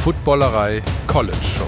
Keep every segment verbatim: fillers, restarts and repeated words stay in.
Footballerei College Show.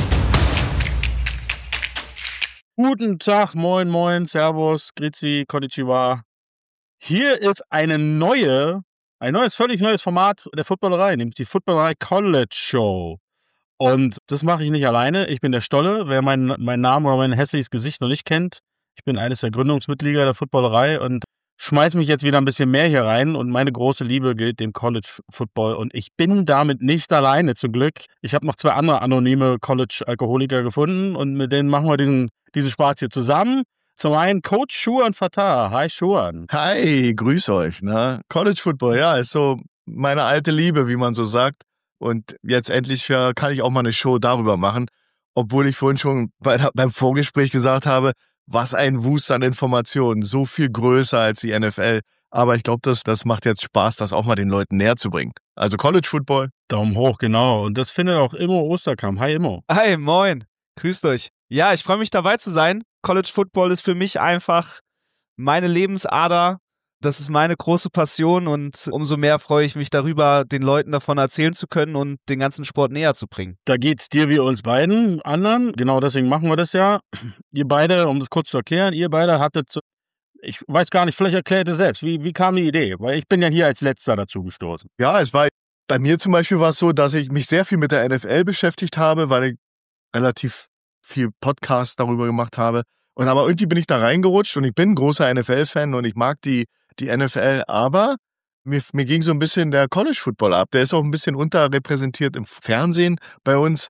Guten Tag, moin, moin, servus, grüezi, konnichiwa. Hier ist eine neue, ein neues, völlig neues Format der Footballerei, nämlich die Footballerei College Show. Und das mache ich nicht alleine. Ich bin der Stolle. Wer meinen mein Namen oder mein hässliches Gesicht noch nicht kennt, ich bin eines der Gründungsmitglieder der Footballerei und schmeiß mich jetzt wieder ein bisschen mehr hier rein. Und meine große Liebe gilt dem College Football. Und ich bin damit nicht alleine, zum Glück. Ich habe noch zwei andere anonyme College-Alkoholiker gefunden und mit denen machen wir diesen, diesen Spaß hier zusammen. Zum einen Coach Schuhan Fatah. Hi Schuhan. Hi, grüß euch. Ne? College Football, ja, ist so meine alte Liebe, wie man so sagt. Und jetzt endlich äh, kann ich auch mal eine Show darüber machen, obwohl ich vorhin schon bei, beim Vorgespräch gesagt habe, was ein Wust an Informationen, so viel größer als die N F L. Aber ich glaube, das, das macht jetzt Spaß, das auch mal den Leuten näher zu bringen. Also College Football. Daumen hoch, genau. Und das findet auch Immo Osterkamp. Hi Immo. Hi, moin. Grüßt euch. Ja, ich freue mich dabei zu sein. College Football ist für mich einfach meine Lebensader. Das ist meine große Passion und umso mehr freue ich mich darüber, den Leuten davon erzählen zu können und den ganzen Sport näher zu bringen. Da geht's dir wie uns beiden anderen. Genau deswegen machen wir das ja. Ihr beide, um das kurz zu erklären, ihr beide hattet, ich weiß gar nicht, vielleicht erklärt ihr selbst, wie, wie kam die Idee? Weil ich bin ja hier als Letzter dazu gestoßen. Ja, es war, bei mir zum Beispiel war es so, dass ich mich sehr viel mit der N F L beschäftigt habe, weil ich relativ viel Podcast darüber gemacht habe. Und aber irgendwie bin ich da reingerutscht und ich bin ein großer N F L-Fan und ich mag die die N F L, aber mir, mir ging so ein bisschen der College-Football ab. Der ist auch ein bisschen unterrepräsentiert im Fernsehen bei uns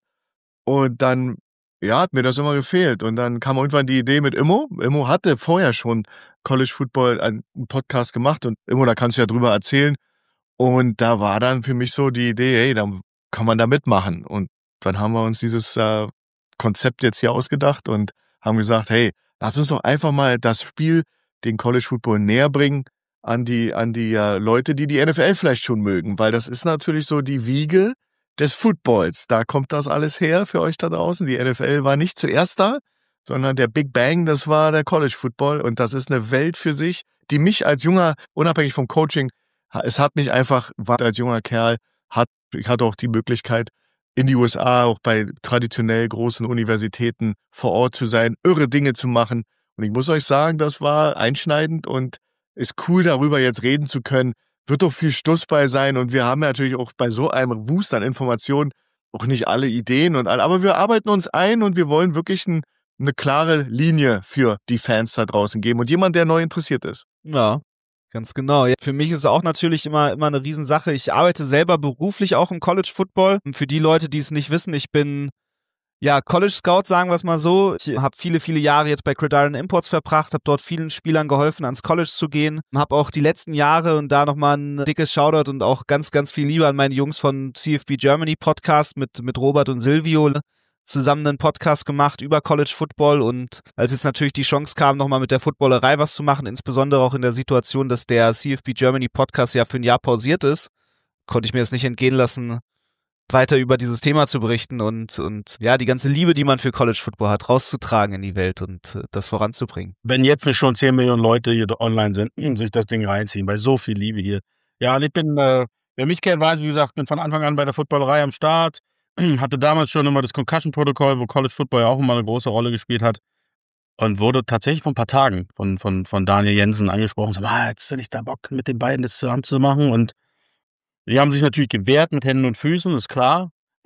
und dann, ja, hat mir das immer gefehlt und dann kam irgendwann die Idee mit Immo. Immo hatte vorher schon College-Football einen Podcast gemacht und Immo, da kannst du ja drüber erzählen und da war dann für mich so die Idee, hey, da kann man da mitmachen und dann haben wir uns dieses äh, Konzept jetzt hier ausgedacht und haben gesagt, hey, lass uns doch einfach mal das Spiel, den College Football näher bringen an die, an die uh, Leute, die die N F L vielleicht schon mögen, weil das ist natürlich so die Wiege des Footballs. Da kommt das alles her für euch da draußen. Die N F L war nicht zuerst da, sondern der Big Bang, das war der College Football und das ist eine Welt für sich, die mich als junger, unabhängig vom Coaching, es hat mich einfach, war als junger Kerl, hat, ich hatte auch die Möglichkeit, in die U S A, auch bei traditionell großen Universitäten vor Ort zu sein, irre Dinge zu machen. Und ich muss euch sagen, das war einschneidend und ist cool, darüber jetzt reden zu können. Wird doch viel Stuss bei sein und wir haben ja natürlich auch bei so einem Wust an Informationen auch nicht alle Ideen und all, aber wir arbeiten uns ein und wir wollen wirklich ein, eine klare Linie für die Fans da draußen geben und jemand, der neu interessiert ist. Ja, ganz genau. Ja, für mich ist es auch natürlich immer, immer eine Riesensache. Ich arbeite selber beruflich auch im College Football. Und für die Leute, die es nicht wissen, ich bin ja College Scout, sagen wir es mal so. Ich habe viele, viele Jahre jetzt bei Gridiron Imports verbracht, habe dort vielen Spielern geholfen, ans College zu gehen. Habe auch die letzten Jahre und da nochmal ein dickes Shoutout und auch ganz, ganz viel Liebe an meine Jungs von C F B Germany Podcast mit, mit Robert und Silvio zusammen einen Podcast gemacht über College Football und als jetzt natürlich die Chance kam, nochmal mit der Footballerei was zu machen, insbesondere auch in der Situation, dass der C F B Germany Podcast ja für ein Jahr pausiert ist, konnte ich mir das nicht entgehen lassen, weiter über dieses Thema zu berichten und, und ja, die ganze Liebe, die man für College Football hat, rauszutragen in die Welt und äh, das voranzubringen. Wenn jetzt nicht schon zehn Millionen Leute hier online sind und sich das Ding reinziehen, bei so viel Liebe hier. Ja, und ich bin, äh, wer mich kennt, weiß, wie gesagt, bin von Anfang an bei der Footballerei am Start. Hatte damals schon immer das Concussion-Protokoll, wo College Football ja auch immer eine große Rolle gespielt hat. Und wurde tatsächlich vor ein paar Tagen von, von, von Daniel Jensen angesprochen. So, ah, hättest du nicht da Bock, mit den beiden das zusammen zu machen? Und die haben sich natürlich gewehrt mit Händen und Füßen, ist klar.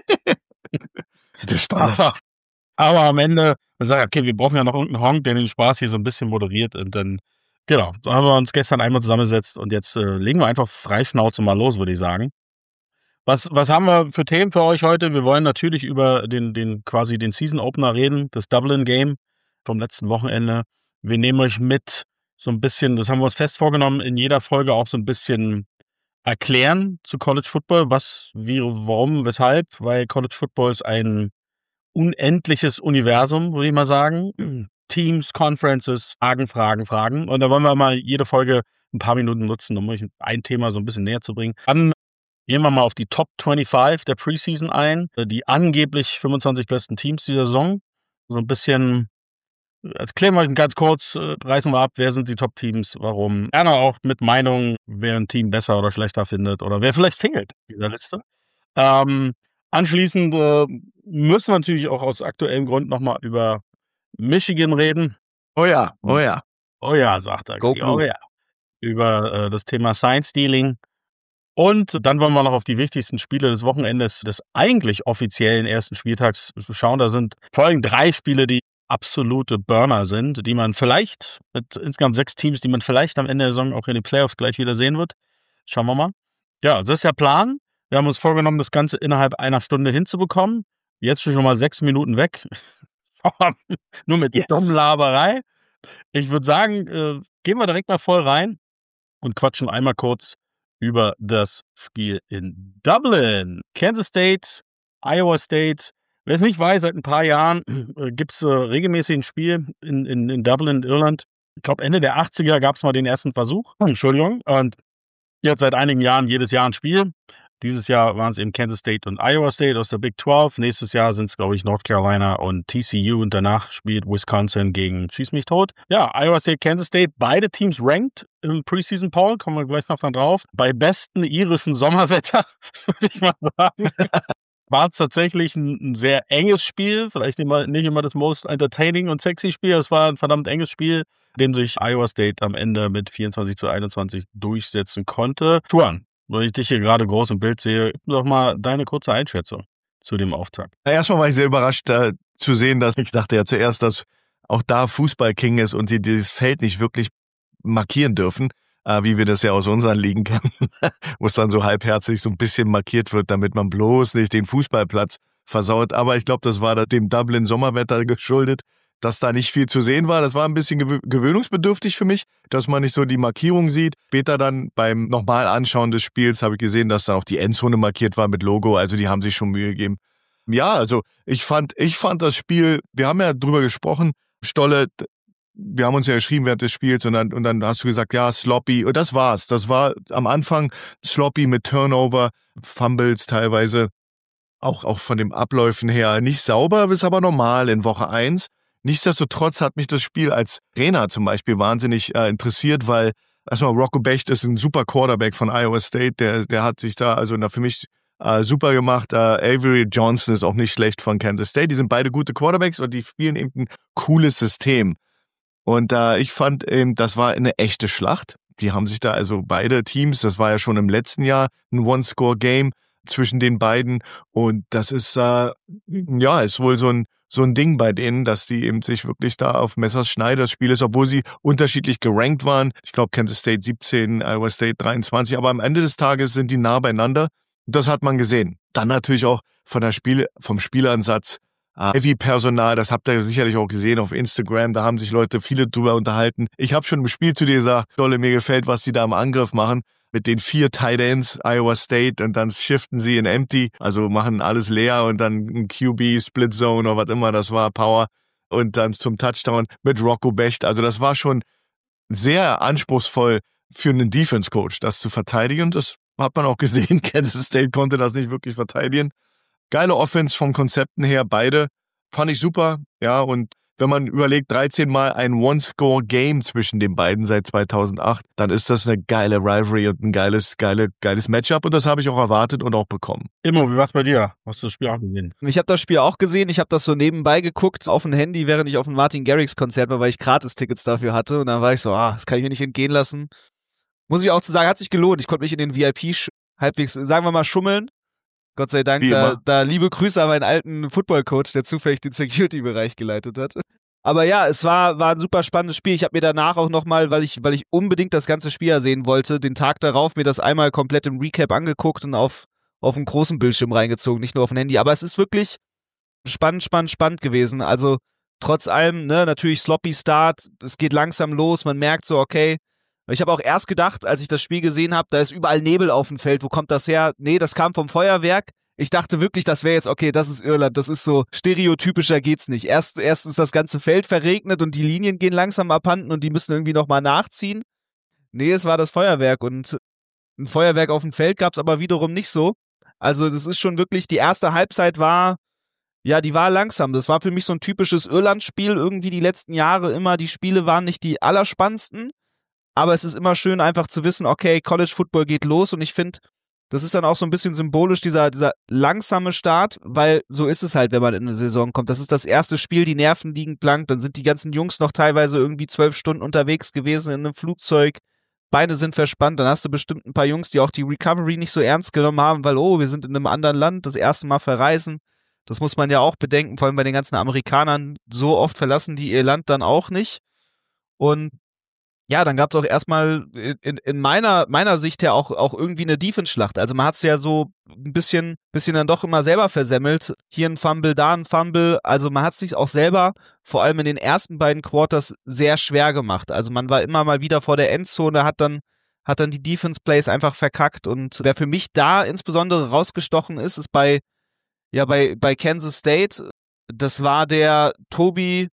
Das aber, aber am Ende, man sagt, okay, wir brauchen ja noch irgendeinen Honk, der den Spaß hier so ein bisschen moderiert. Und dann, genau, da haben wir uns gestern einmal zusammengesetzt und jetzt äh, legen wir einfach Freischnauze mal los, würde ich sagen. Was, was haben wir für Themen für euch heute? Wir wollen natürlich über den, den quasi den Season Opener reden, das Dublin Game vom letzten Wochenende. Wir nehmen euch mit so ein bisschen, das haben wir uns fest vorgenommen, in jeder Folge auch so ein bisschen erklären zu College Football, was, wie, warum, weshalb, weil College Football ist ein unendliches Universum, würde ich mal sagen. Teams, Conferences, Fragen, Fragen, Fragen. Und da wollen wir mal jede Folge ein paar Minuten nutzen, um euch ein Thema so ein bisschen näher zu bringen. Dann gehen wir mal auf die Top fünfundzwanzig der Preseason ein, die angeblich fünfundzwanzig besten Teams dieser Saison. So ein bisschen, erklären wir ganz kurz, reißen wir ab, wer sind die Top-Teams, warum. Gerne auch mit Meinung, wer ein Team besser oder schlechter findet oder wer vielleicht fehlt in dieser Liste. Ähm, Anschließend äh, müssen wir natürlich auch aus aktuellem Grund nochmal über Michigan reden. Oh ja, oh ja. Oh ja, sagt er. Go Oh Blue. ja. Über äh, das Thema Science Dealing. Und dann wollen wir noch auf die wichtigsten Spiele des Wochenendes, des eigentlich offiziellen ersten Spieltags schauen. Da sind vor allem drei Spiele, die absolute Burner sind, die man vielleicht mit insgesamt sechs Teams, die man vielleicht am Ende der Saison auch in den Playoffs gleich wieder sehen wird. Schauen wir mal. Ja, das ist der Plan. Wir haben uns vorgenommen, das Ganze innerhalb einer Stunde hinzubekommen. Jetzt schon mal sechs Minuten weg. Nur mit Yeah. Dummlaberei. Ich würde sagen, äh, gehen wir direkt mal voll rein und quatschen einmal kurz über das Spiel in Dublin. Kansas State, Iowa State. Wer es nicht weiß, seit ein paar Jahren äh, gibt es äh, regelmäßig ein Spiel in, in, in Dublin, Irland. Ich glaube, Ende der achtziger gab es mal den ersten Versuch. Entschuldigung. Und jetzt seit einigen Jahren jedes Jahr ein Spiel. Dieses Jahr waren es eben Kansas State und Iowa State aus der Big zwölf. Nächstes Jahr sind es, glaube ich, North Carolina und T C U. Und danach spielt Wisconsin gegen Schieß mich tot. Ja, Iowa State, Kansas State, beide Teams ranked im Preseason Poll. Kommen wir gleich noch dann drauf. Bei bestem irischen Sommerwetter, würde ich mal sagen. War es tatsächlich ein, ein sehr enges Spiel. Vielleicht nicht, mal, nicht immer das most entertaining und sexy Spiel. Es war ein verdammt enges Spiel, dem sich Iowa State am Ende mit vierundzwanzig zu einundzwanzig durchsetzen konnte. Tuan, weil ich dich hier gerade groß im Bild sehe, gib doch mal deine kurze Einschätzung zu dem Auftakt. Na, erstmal war ich sehr überrascht äh, zu sehen, dass ich dachte ja zuerst, dass auch da Fußball King ist und sie dieses Feld nicht wirklich markieren dürfen, äh, wie wir das ja aus unseren Ligen kennen, wo es dann so halbherzig so ein bisschen markiert wird, damit man bloß nicht den Fußballplatz versaut. Aber ich glaube, das war da dem Dublin Sommerwetter geschuldet, dass da nicht viel zu sehen war. Das war ein bisschen gewö- gewöhnungsbedürftig für mich, dass man nicht so die Markierung sieht. Später dann beim nochmal Anschauen des Spiels habe ich gesehen, dass dann auch die Endzone markiert war mit Logo. Also die haben sich schon Mühe gegeben. Ja, also ich fand, ich fand das Spiel, wir haben ja drüber gesprochen, Stolle, wir haben uns ja geschrieben während des Spiels und dann, und dann hast du gesagt, ja, sloppy. Und das war's. Das war am Anfang sloppy mit Turnover, Fumbles teilweise. Auch, auch von den Abläufen her nicht sauber, ist aber normal in Woche eins. Nichtsdestotrotz hat mich das Spiel als Trainer zum Beispiel wahnsinnig äh, interessiert, weil erstmal Rocco Becht ist ein super Quarterback von Iowa State, der, der hat sich da also na, für mich äh, super gemacht. Äh, Avery Johnson ist auch nicht schlecht von Kansas State. Die sind beide gute Quarterbacks und die spielen eben ein cooles System. Und äh, ich fand eben, das war eine echte Schlacht. Die haben sich da also beide Teams, das war ja schon im letzten Jahr ein One-Score-Game zwischen den beiden und das ist äh, ja ist wohl so ein so ein Ding bei denen, dass die eben sich wirklich da auf Messers Schneide das Spiel ist, obwohl sie unterschiedlich gerankt waren. Ich glaube Kansas State siebzehn, Iowa State dreiundzwanzig, aber am Ende des Tages sind die nah beieinander. Das hat man gesehen. Dann natürlich auch von der Spiel vom Spielansatz. Uh, Heavy-Personal, das habt ihr sicherlich auch gesehen auf Instagram, da haben sich Leute viele drüber unterhalten. Ich habe schon im Spiel zu dir gesagt, Dolle, mir gefällt, was sie da im Angriff machen, mit den vier Tight Ends, Iowa State, und dann shiften sie in Empty, also machen alles leer und dann ein Q B, Split Zone oder was immer das war, Power, und dann zum Touchdown mit Rocco Becht. Also das war schon sehr anspruchsvoll für einen Defense-Coach, das zu verteidigen, und das hat man auch gesehen. Kansas State konnte das nicht wirklich verteidigen. Geile Offense von Konzepten her, beide. Fand ich super, ja, und wenn man überlegt, dreizehn Mal ein One-Score-Game zwischen den beiden seit zweitausendacht, dann ist das eine geile Rivalry und ein geiles, geile, geiles Matchup und das habe ich auch erwartet und auch bekommen. Immo, wie war's bei dir? Hast du das Spiel auch gesehen? Ich habe das Spiel auch gesehen, ich habe das so nebenbei geguckt auf dem Handy, während ich auf dem Martin Garrix Konzert war, weil ich Gratis-Tickets dafür hatte und dann war ich so, ah, das kann ich mir nicht entgehen lassen. Muss ich auch zu sagen, hat sich gelohnt. Ich konnte mich in den V I P sch- halbwegs, sagen wir mal, schummeln. Gott sei Dank, da, da liebe Grüße an meinen alten Football-Coach, der zufällig den Security-Bereich geleitet hat. Aber ja, es war, war ein super spannendes Spiel. Ich habe mir danach auch nochmal, weil ich, weil ich unbedingt das ganze Spiel ja sehen wollte, den Tag darauf mir das einmal komplett im Recap angeguckt und auf, auf einen großen Bildschirm reingezogen, nicht nur auf dem Handy. Aber es ist wirklich spannend, spannend, spannend gewesen. Also trotz allem, ne, natürlich sloppy Start, es geht langsam los, man merkt so, okay. Ich habe auch erst gedacht, als ich das Spiel gesehen habe, da ist überall Nebel auf dem Feld, wo kommt das her? Nee, das kam vom Feuerwerk. Ich dachte wirklich, das wäre jetzt, okay, das ist Irland, das ist so stereotypischer geht's nicht. Erst, erst ist das ganze Feld verregnet und die Linien gehen langsam abhanden und die müssen irgendwie nochmal nachziehen. Nee, es war das Feuerwerk und ein Feuerwerk auf dem Feld gab's aber wiederum nicht so. Also das ist schon wirklich, die erste Halbzeit war, ja, die war langsam. Das war für mich so ein typisches Irland-Spiel, irgendwie die letzten Jahre immer, die Spiele waren nicht die allerspannendsten. Aber es ist immer schön, einfach zu wissen, okay, College Football geht los und ich finde, Das ist dann auch so ein bisschen symbolisch, dieser, dieser langsame Start, weil so ist es halt, wenn man in eine Saison kommt. Das ist das erste Spiel, die Nerven liegen blank, dann sind die ganzen Jungs noch teilweise irgendwie zwölf Stunden unterwegs gewesen in einem Flugzeug, Beine sind verspannt, dann hast du bestimmt ein paar Jungs, die auch die Recovery nicht so ernst genommen haben, weil, oh, wir sind in einem anderen Land, das erste Mal verreisen. Das muss man ja auch bedenken, vor allem bei den ganzen Amerikanern, so oft verlassen die ihr Land dann auch nicht. Und ja, dann gab es auch erstmal in, in meiner meiner Sicht her auch auch irgendwie eine Defense-Schlacht. Also man hat es ja so ein bisschen bisschen dann doch immer selber versemmelt. Hier ein Fumble, da ein Fumble. Also man hat es sich auch selber, vor allem in den ersten beiden Quarters, sehr schwer gemacht. Also man war immer mal wieder vor der Endzone, hat dann hat dann die Defense-Plays einfach verkackt. Und wer für mich da insbesondere rausgestochen ist, ist bei ja bei bei Kansas State. Das war der Tobi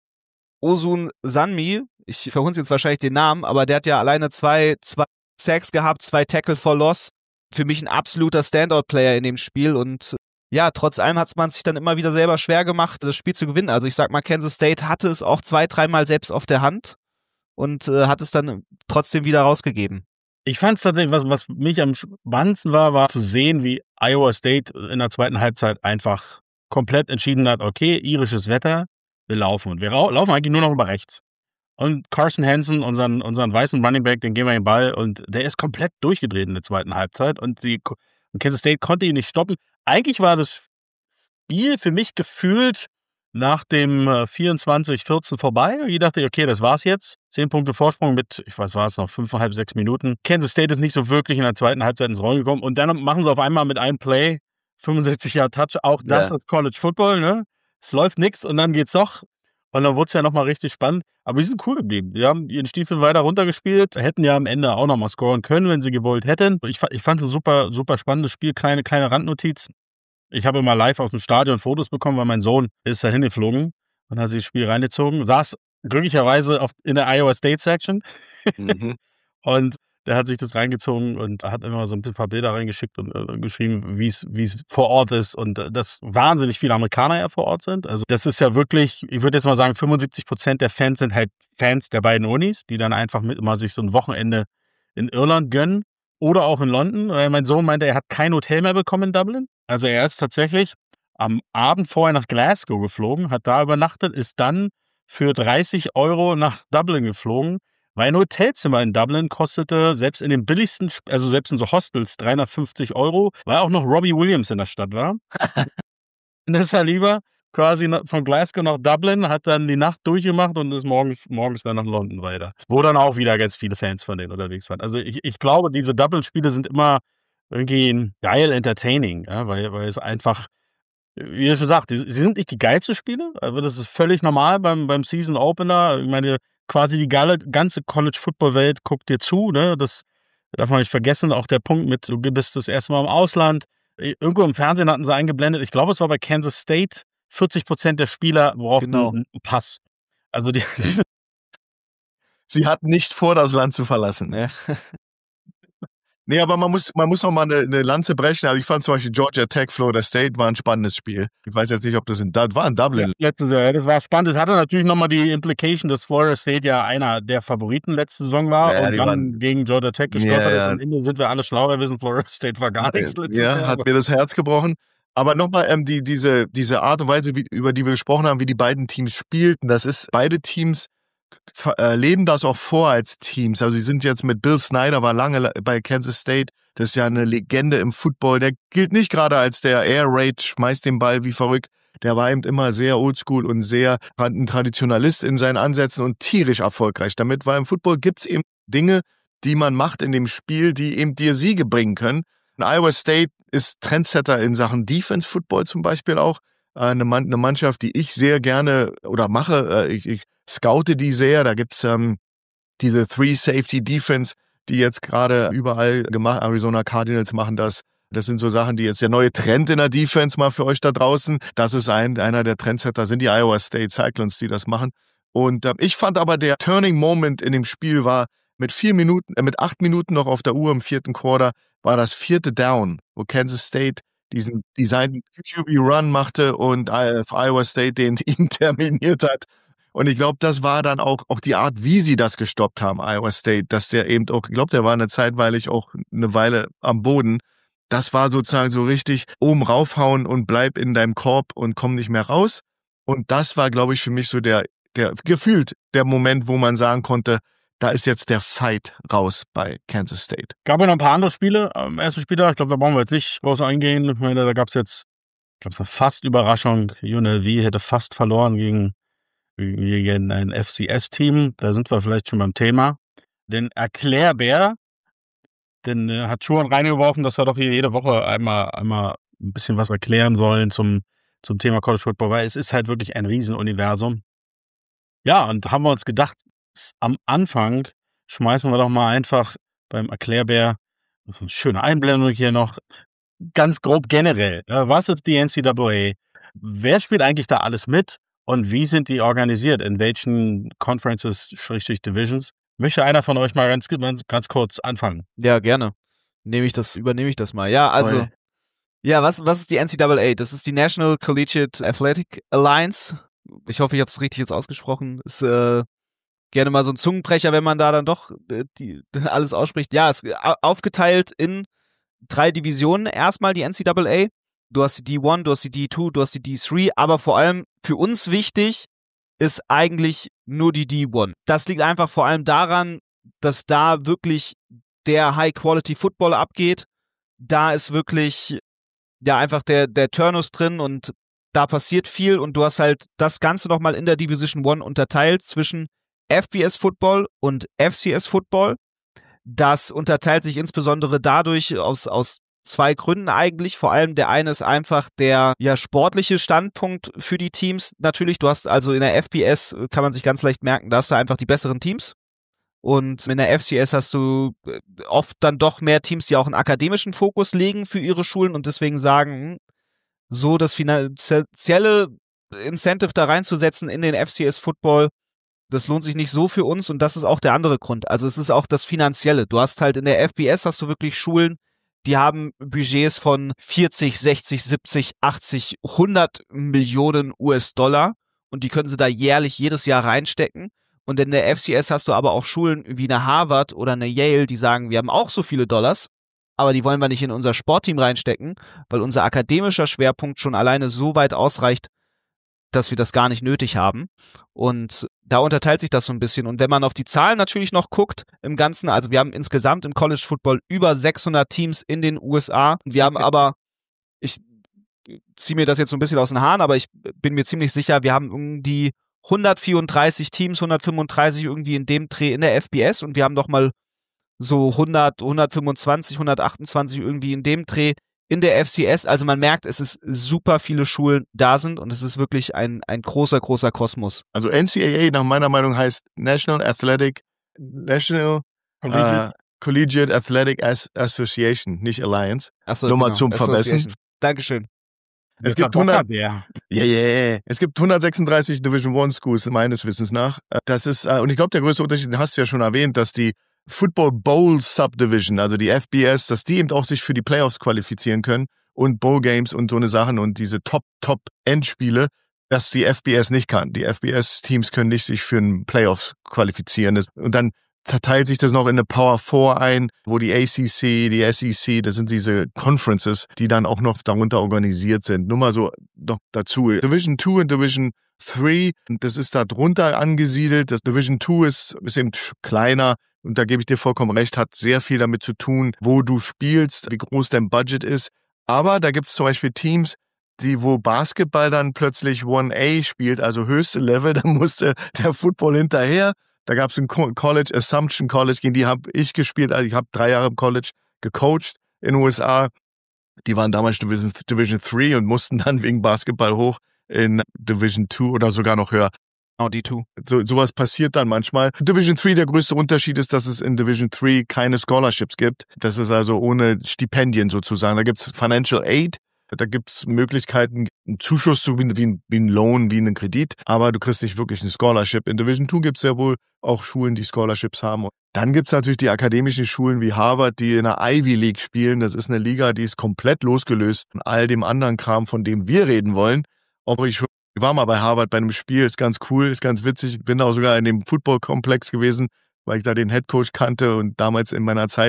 Osunsanmi. Ich verhunze jetzt wahrscheinlich den Namen, aber der hat ja alleine zwei, zwei Sacks gehabt, zwei Tackle for Loss. Für mich ein absoluter Standout-Player in dem Spiel und ja, trotz allem hat man sich dann immer wieder selber schwer gemacht, das Spiel zu gewinnen. Also ich sag mal, Kansas State hatte es auch zwei, dreimal selbst auf der Hand und äh, hat es dann trotzdem wieder rausgegeben. Ich fand es tatsächlich, was, was mich am spannendsten war, war zu sehen, wie Iowa State in der zweiten Halbzeit einfach komplett entschieden hat, okay, irisches Wetter, wir laufen. Und wir ra- laufen eigentlich nur noch über rechts. Und Carson Hansen, unseren, unseren weißen Running Back, den geben wir den Ball und der ist komplett durchgedreht in der zweiten Halbzeit und, die, und Kansas State konnte ihn nicht stoppen. Eigentlich war das Spiel für mich gefühlt nach dem äh, vierundzwanzig vierzehn vorbei. Und ich dachte, okay, das war's jetzt. Zehn Punkte Vorsprung mit, ich weiß, war es noch fünfeinhalb, sechs Minuten. Kansas State ist nicht so wirklich in der zweiten Halbzeit ins Rollen gekommen und dann machen sie auf einmal mit einem Play fünfundsechzig Yard Touch. Auch das Ja. ist College Football, ne? Es läuft nichts und dann geht's doch. Und dann wurde es ja nochmal richtig spannend. Aber die sind cool geblieben. Die haben ihren Stiefel weiter runtergespielt, hätten ja am Ende auch nochmal scoren können, wenn sie gewollt hätten. Ich, fa- ich fand es ein super, super spannendes Spiel. Kleine, kleine Randnotiz. Ich habe immer live aus dem Stadion Fotos bekommen, weil mein Sohn ist da hingeflogen und hat sich das Spiel reingezogen. Saß glücklicherweise auf, in der Iowa State Section. Mhm. Und der hat sich das reingezogen und hat immer so ein paar Bilder reingeschickt und äh, geschrieben, wie es wie es vor Ort ist und äh, dass wahnsinnig viele Amerikaner ja vor Ort sind. Also das ist ja wirklich, ich würde jetzt mal sagen, fünfundsiebzig Prozent der Fans sind halt Fans der beiden Unis, die dann einfach mit immer sich so ein Wochenende in Irland gönnen oder auch in London. Äh, mein Sohn meinte, er hat kein Hotel mehr bekommen in Dublin. Also er ist tatsächlich am Abend vorher nach Glasgow geflogen, hat da übernachtet, ist dann für dreißig Euro nach Dublin geflogen. Weil ein Hotelzimmer in Dublin kostete selbst in den billigsten, Sp- also selbst in so Hostels, dreihundertfünfzig Euro, weil auch noch Robbie Williams in der Stadt war. Und ist er lieber quasi na- von Glasgow nach Dublin, hat dann die Nacht durchgemacht und ist morgens, morgens dann nach London weiter. Wo dann auch wieder ganz viele Fans von denen unterwegs waren. Also ich, ich glaube, diese Dublin-Spiele sind immer irgendwie geil entertaining, ja, weil, weil es einfach, wie ihr schon sagt, die- sie sind nicht die geilsten Spiele, aber das ist völlig normal beim, beim Season Opener. Ich meine, quasi die geile, ganze College-Football-Welt guckt dir zu, ne? Das darf man nicht vergessen. Auch der Punkt mit, du bist das erste Mal im Ausland. Irgendwo im Fernsehen hatten sie eingeblendet, ich glaube, es war bei Kansas State, vierzig Prozent der Spieler brauchten Genau. einen Pass. Also die, Sie hatten nicht vor, das Land zu verlassen. Ja. Nee, aber man muss, man muss noch mal eine, eine Lanze brechen. Also ich fand zum Beispiel Georgia Tech, Florida State war ein spannendes Spiel. Ich weiß jetzt nicht, ob das in, das war in Dublin. letztes Jahr, ja, das war spannend. Es hatte natürlich nochmal die Implication, dass Florida State ja einer der Favoriten letzte Saison war Ja, und die dann waren- gegen Georgia Tech gestolpert Ja, ist. ja. Am Ende sind wir alle schlauer, wissen, Florida State war gar nichts letztes Ja, Jahr. hat aber- mir das Herz gebrochen. Aber nochmal, ähm, die, diese, diese Art und Weise, wie, über die wir gesprochen haben, wie die beiden Teams spielten, das ist, beide Teams ver- äh, leben das auch vor als Teams. Also sie sind jetzt mit Bill Snyder, war lange la- bei Kansas State, das ist ja eine Legende im Football. Der gilt nicht gerade als der Air Raid, schmeißt den Ball wie verrückt. Der war eben immer sehr oldschool und sehr ein Traditionalist in seinen Ansätzen und tierisch erfolgreich damit, weil im Football gibt's eben Dinge, die man macht in dem Spiel, die eben dir Siege bringen können. Und Iowa State ist Trendsetter in Sachen Defense Football zum Beispiel auch. Äh, Eine, Mann, eine Mannschaft, die ich sehr gerne oder mache. Äh, Ich, ich scoute die sehr. Da gibt's ähm, diese Three-Safety-Defense, die jetzt gerade überall gemacht. Arizona Cardinals machen das. Das sind so Sachen, die jetzt der neue Trend in der Defense mal für euch da draußen. Das ist ein, einer der Trendsetter, sind die Iowa State Cyclones, die das machen. Und äh, ich fand aber der Turning Moment in dem Spiel war mit vier Minuten, äh, mit acht Minuten noch auf der Uhr im vierten Quarter, war das vierte Down, wo Kansas State diesen Design Q B Run machte und äh, Iowa State den ihn terminiert hat. Und ich glaube, das war dann auch, auch die Art, wie sie das gestoppt haben, Iowa State, dass der eben auch, ich glaube, der war eine zeitweilig auch eine Weile am Boden. Das war sozusagen so richtig oben raufhauen und bleib in deinem Korb und komm nicht mehr raus. Und das war, glaube ich, für mich so der, der gefühlt der Moment, wo man sagen konnte, da ist jetzt der Fight raus bei Kansas State. Gab ja noch ein paar andere Spiele am ersten Spieltag. Ich glaube, da brauchen wir jetzt nicht groß eingehen. Ich meine, da gab es jetzt, ich glaube, es war fast Überraschung. U N L V hätte fast verloren gegen, gegen ein F C S-Team. Da sind wir vielleicht schon beim Thema. Den Erklärbär, den äh, hat Schuhan reingeworfen, dass wir doch hier jede Woche einmal, einmal ein bisschen was erklären sollen zum, zum Thema College Football, weil es ist halt wirklich ein Riesenuniversum. Ja, und haben wir uns gedacht, am Anfang schmeißen wir doch mal einfach beim Erklärbär, eine schöne Einblendung hier noch, ganz grob generell. Was ist die N C double A? Wer spielt eigentlich da alles mit? Und wie sind die organisiert? In welchen Conferences, Schrägstrich Divisions? Möchte einer von euch mal ganz, ganz kurz anfangen? Ja, gerne. Nehme ich das, übernehme ich das mal. Ja, also, Oi. ja, was, was ist die N C double A? Das ist die National Collegiate Athletic Alliance. Ich hoffe, ich habe es richtig jetzt ausgesprochen. Ist äh, gerne mal so ein Zungenbrecher, wenn man da dann doch äh, die, alles ausspricht. Ja, ist aufgeteilt in drei Divisionen. Erstmal die N C double A. Du hast die D eins, du hast die D zwei, du hast die D drei, aber vor allem für uns wichtig ist eigentlich nur die D eins. Das liegt einfach vor allem daran, dass da wirklich der High-Quality-Football abgeht. Da ist wirklich ja einfach der, der Turnus drin und da passiert viel und du hast halt das Ganze nochmal in der Division eins unterteilt zwischen F B S-Football und F C S-Football. Das unterteilt sich insbesondere dadurch aus, aus zwei Gründen eigentlich. Vor allem der eine ist einfach der ja sportliche Standpunkt für die Teams. Natürlich, du hast also in der F B S, kann man sich ganz leicht merken, da hast du einfach die besseren Teams. Und in der F C S hast du oft dann doch mehr Teams, die auch einen akademischen Fokus legen für ihre Schulen und deswegen sagen, so das finanzielle Incentive da reinzusetzen in den F C S-Football, das lohnt sich nicht so für uns und das ist auch der andere Grund. Also es ist auch das Finanzielle. Du hast halt in der F B S hast du wirklich Schulen, die haben Budgets von vierzig, sechzig, siebzig, achtzig, hundert Millionen U S-Dollar und die können sie da jährlich jedes Jahr reinstecken. Und in der F C S hast du aber auch Schulen wie eine Harvard oder eine Yale, die sagen, wir haben auch so viele Dollars, aber die wollen wir nicht in unser Sportteam reinstecken, weil unser akademischer Schwerpunkt schon alleine so weit ausreicht, dass wir das gar nicht nötig haben. Und da unterteilt sich das so ein bisschen. Und wenn man auf die Zahlen natürlich noch guckt im Ganzen, also wir haben insgesamt im College Football über sechshundert Teams in den U S A. Wir haben aber, ich ziehe mir das jetzt so ein bisschen aus den Haaren, aber ich bin mir ziemlich sicher, wir haben um die hundertvierunddreißig Teams, hundertfünfunddreißig irgendwie in dem Dreh in der F B S und wir haben doch mal so hundert, hundertfünfundzwanzig, hundertachtundzwanzig irgendwie in dem Dreh in der F C S. Also man merkt, es ist super viele Schulen da sind und es ist wirklich ein, ein großer, großer Kosmos. Also N C A A nach meiner Meinung heißt National Athletic, National Collegiate, uh, Collegiate Athletic As- Association, nicht Alliance. Achso, Nur mal genau. zum Verbessern. Dankeschön. Es gibt hundert, ja, yeah, yeah. Es gibt hundertsechsunddreißig Division One Schools meines Wissens nach. Das ist, und ich glaube, der größte Unterschied, den hast du ja schon erwähnt, dass die Football Bowl Subdivision, also die F B S, dass die eben auch sich für die Playoffs qualifizieren können und Bowl Games und so eine Sachen und diese Top, Top Endspiele, dass die F B S nicht kann. Die F B S Teams können nicht sich für einen Playoffs qualifizieren. Und dann verteilt sich das noch in eine Power Four ein, wo die A C C, die S E C, das sind diese Conferences, die dann auch noch darunter organisiert sind. Nur mal so noch dazu. Division Two und Division Three, das ist da drunter angesiedelt. Das Division Two ist, ist eben kleiner. Und da gebe ich dir vollkommen recht, hat sehr viel damit zu tun, wo du spielst, wie groß dein Budget ist. Aber da gibt es zum Beispiel Teams, die, wo Basketball dann plötzlich eins A spielt, also höchste Level, da musste der Football hinterher. Da gab es ein College, Assumption College, gegen die habe ich gespielt. Also ich habe drei Jahre im College gecoacht in den U S A. Die waren damals Division, Division drei und mussten dann wegen Basketball hoch in Division zwei oder sogar noch höher. Oh, die zwei. So, sowas passiert dann manchmal. Division drei, der größte Unterschied ist, dass es in Division drei keine Scholarships gibt. Das ist also ohne Stipendien sozusagen. Da gibt's Financial Aid. Da gibt's Möglichkeiten, einen Zuschuss zu wie, wie, wie ein Loan, wie einen Kredit, aber du kriegst nicht wirklich eine Scholarship. In Division zwei gibt's ja wohl auch Schulen, die Scholarships haben. Dann gibt's natürlich die akademischen Schulen wie Harvard, die in der Ivy League spielen. Das ist eine Liga, die ist komplett losgelöst von all dem anderen Kram, von dem wir reden wollen. Aber ich war mal bei Harvard bei einem Spiel, ist ganz cool, ist ganz witzig. Ich bin da auch sogar in dem Football-Komplex gewesen, weil ich da den Headcoach kannte und damals in meiner Zeit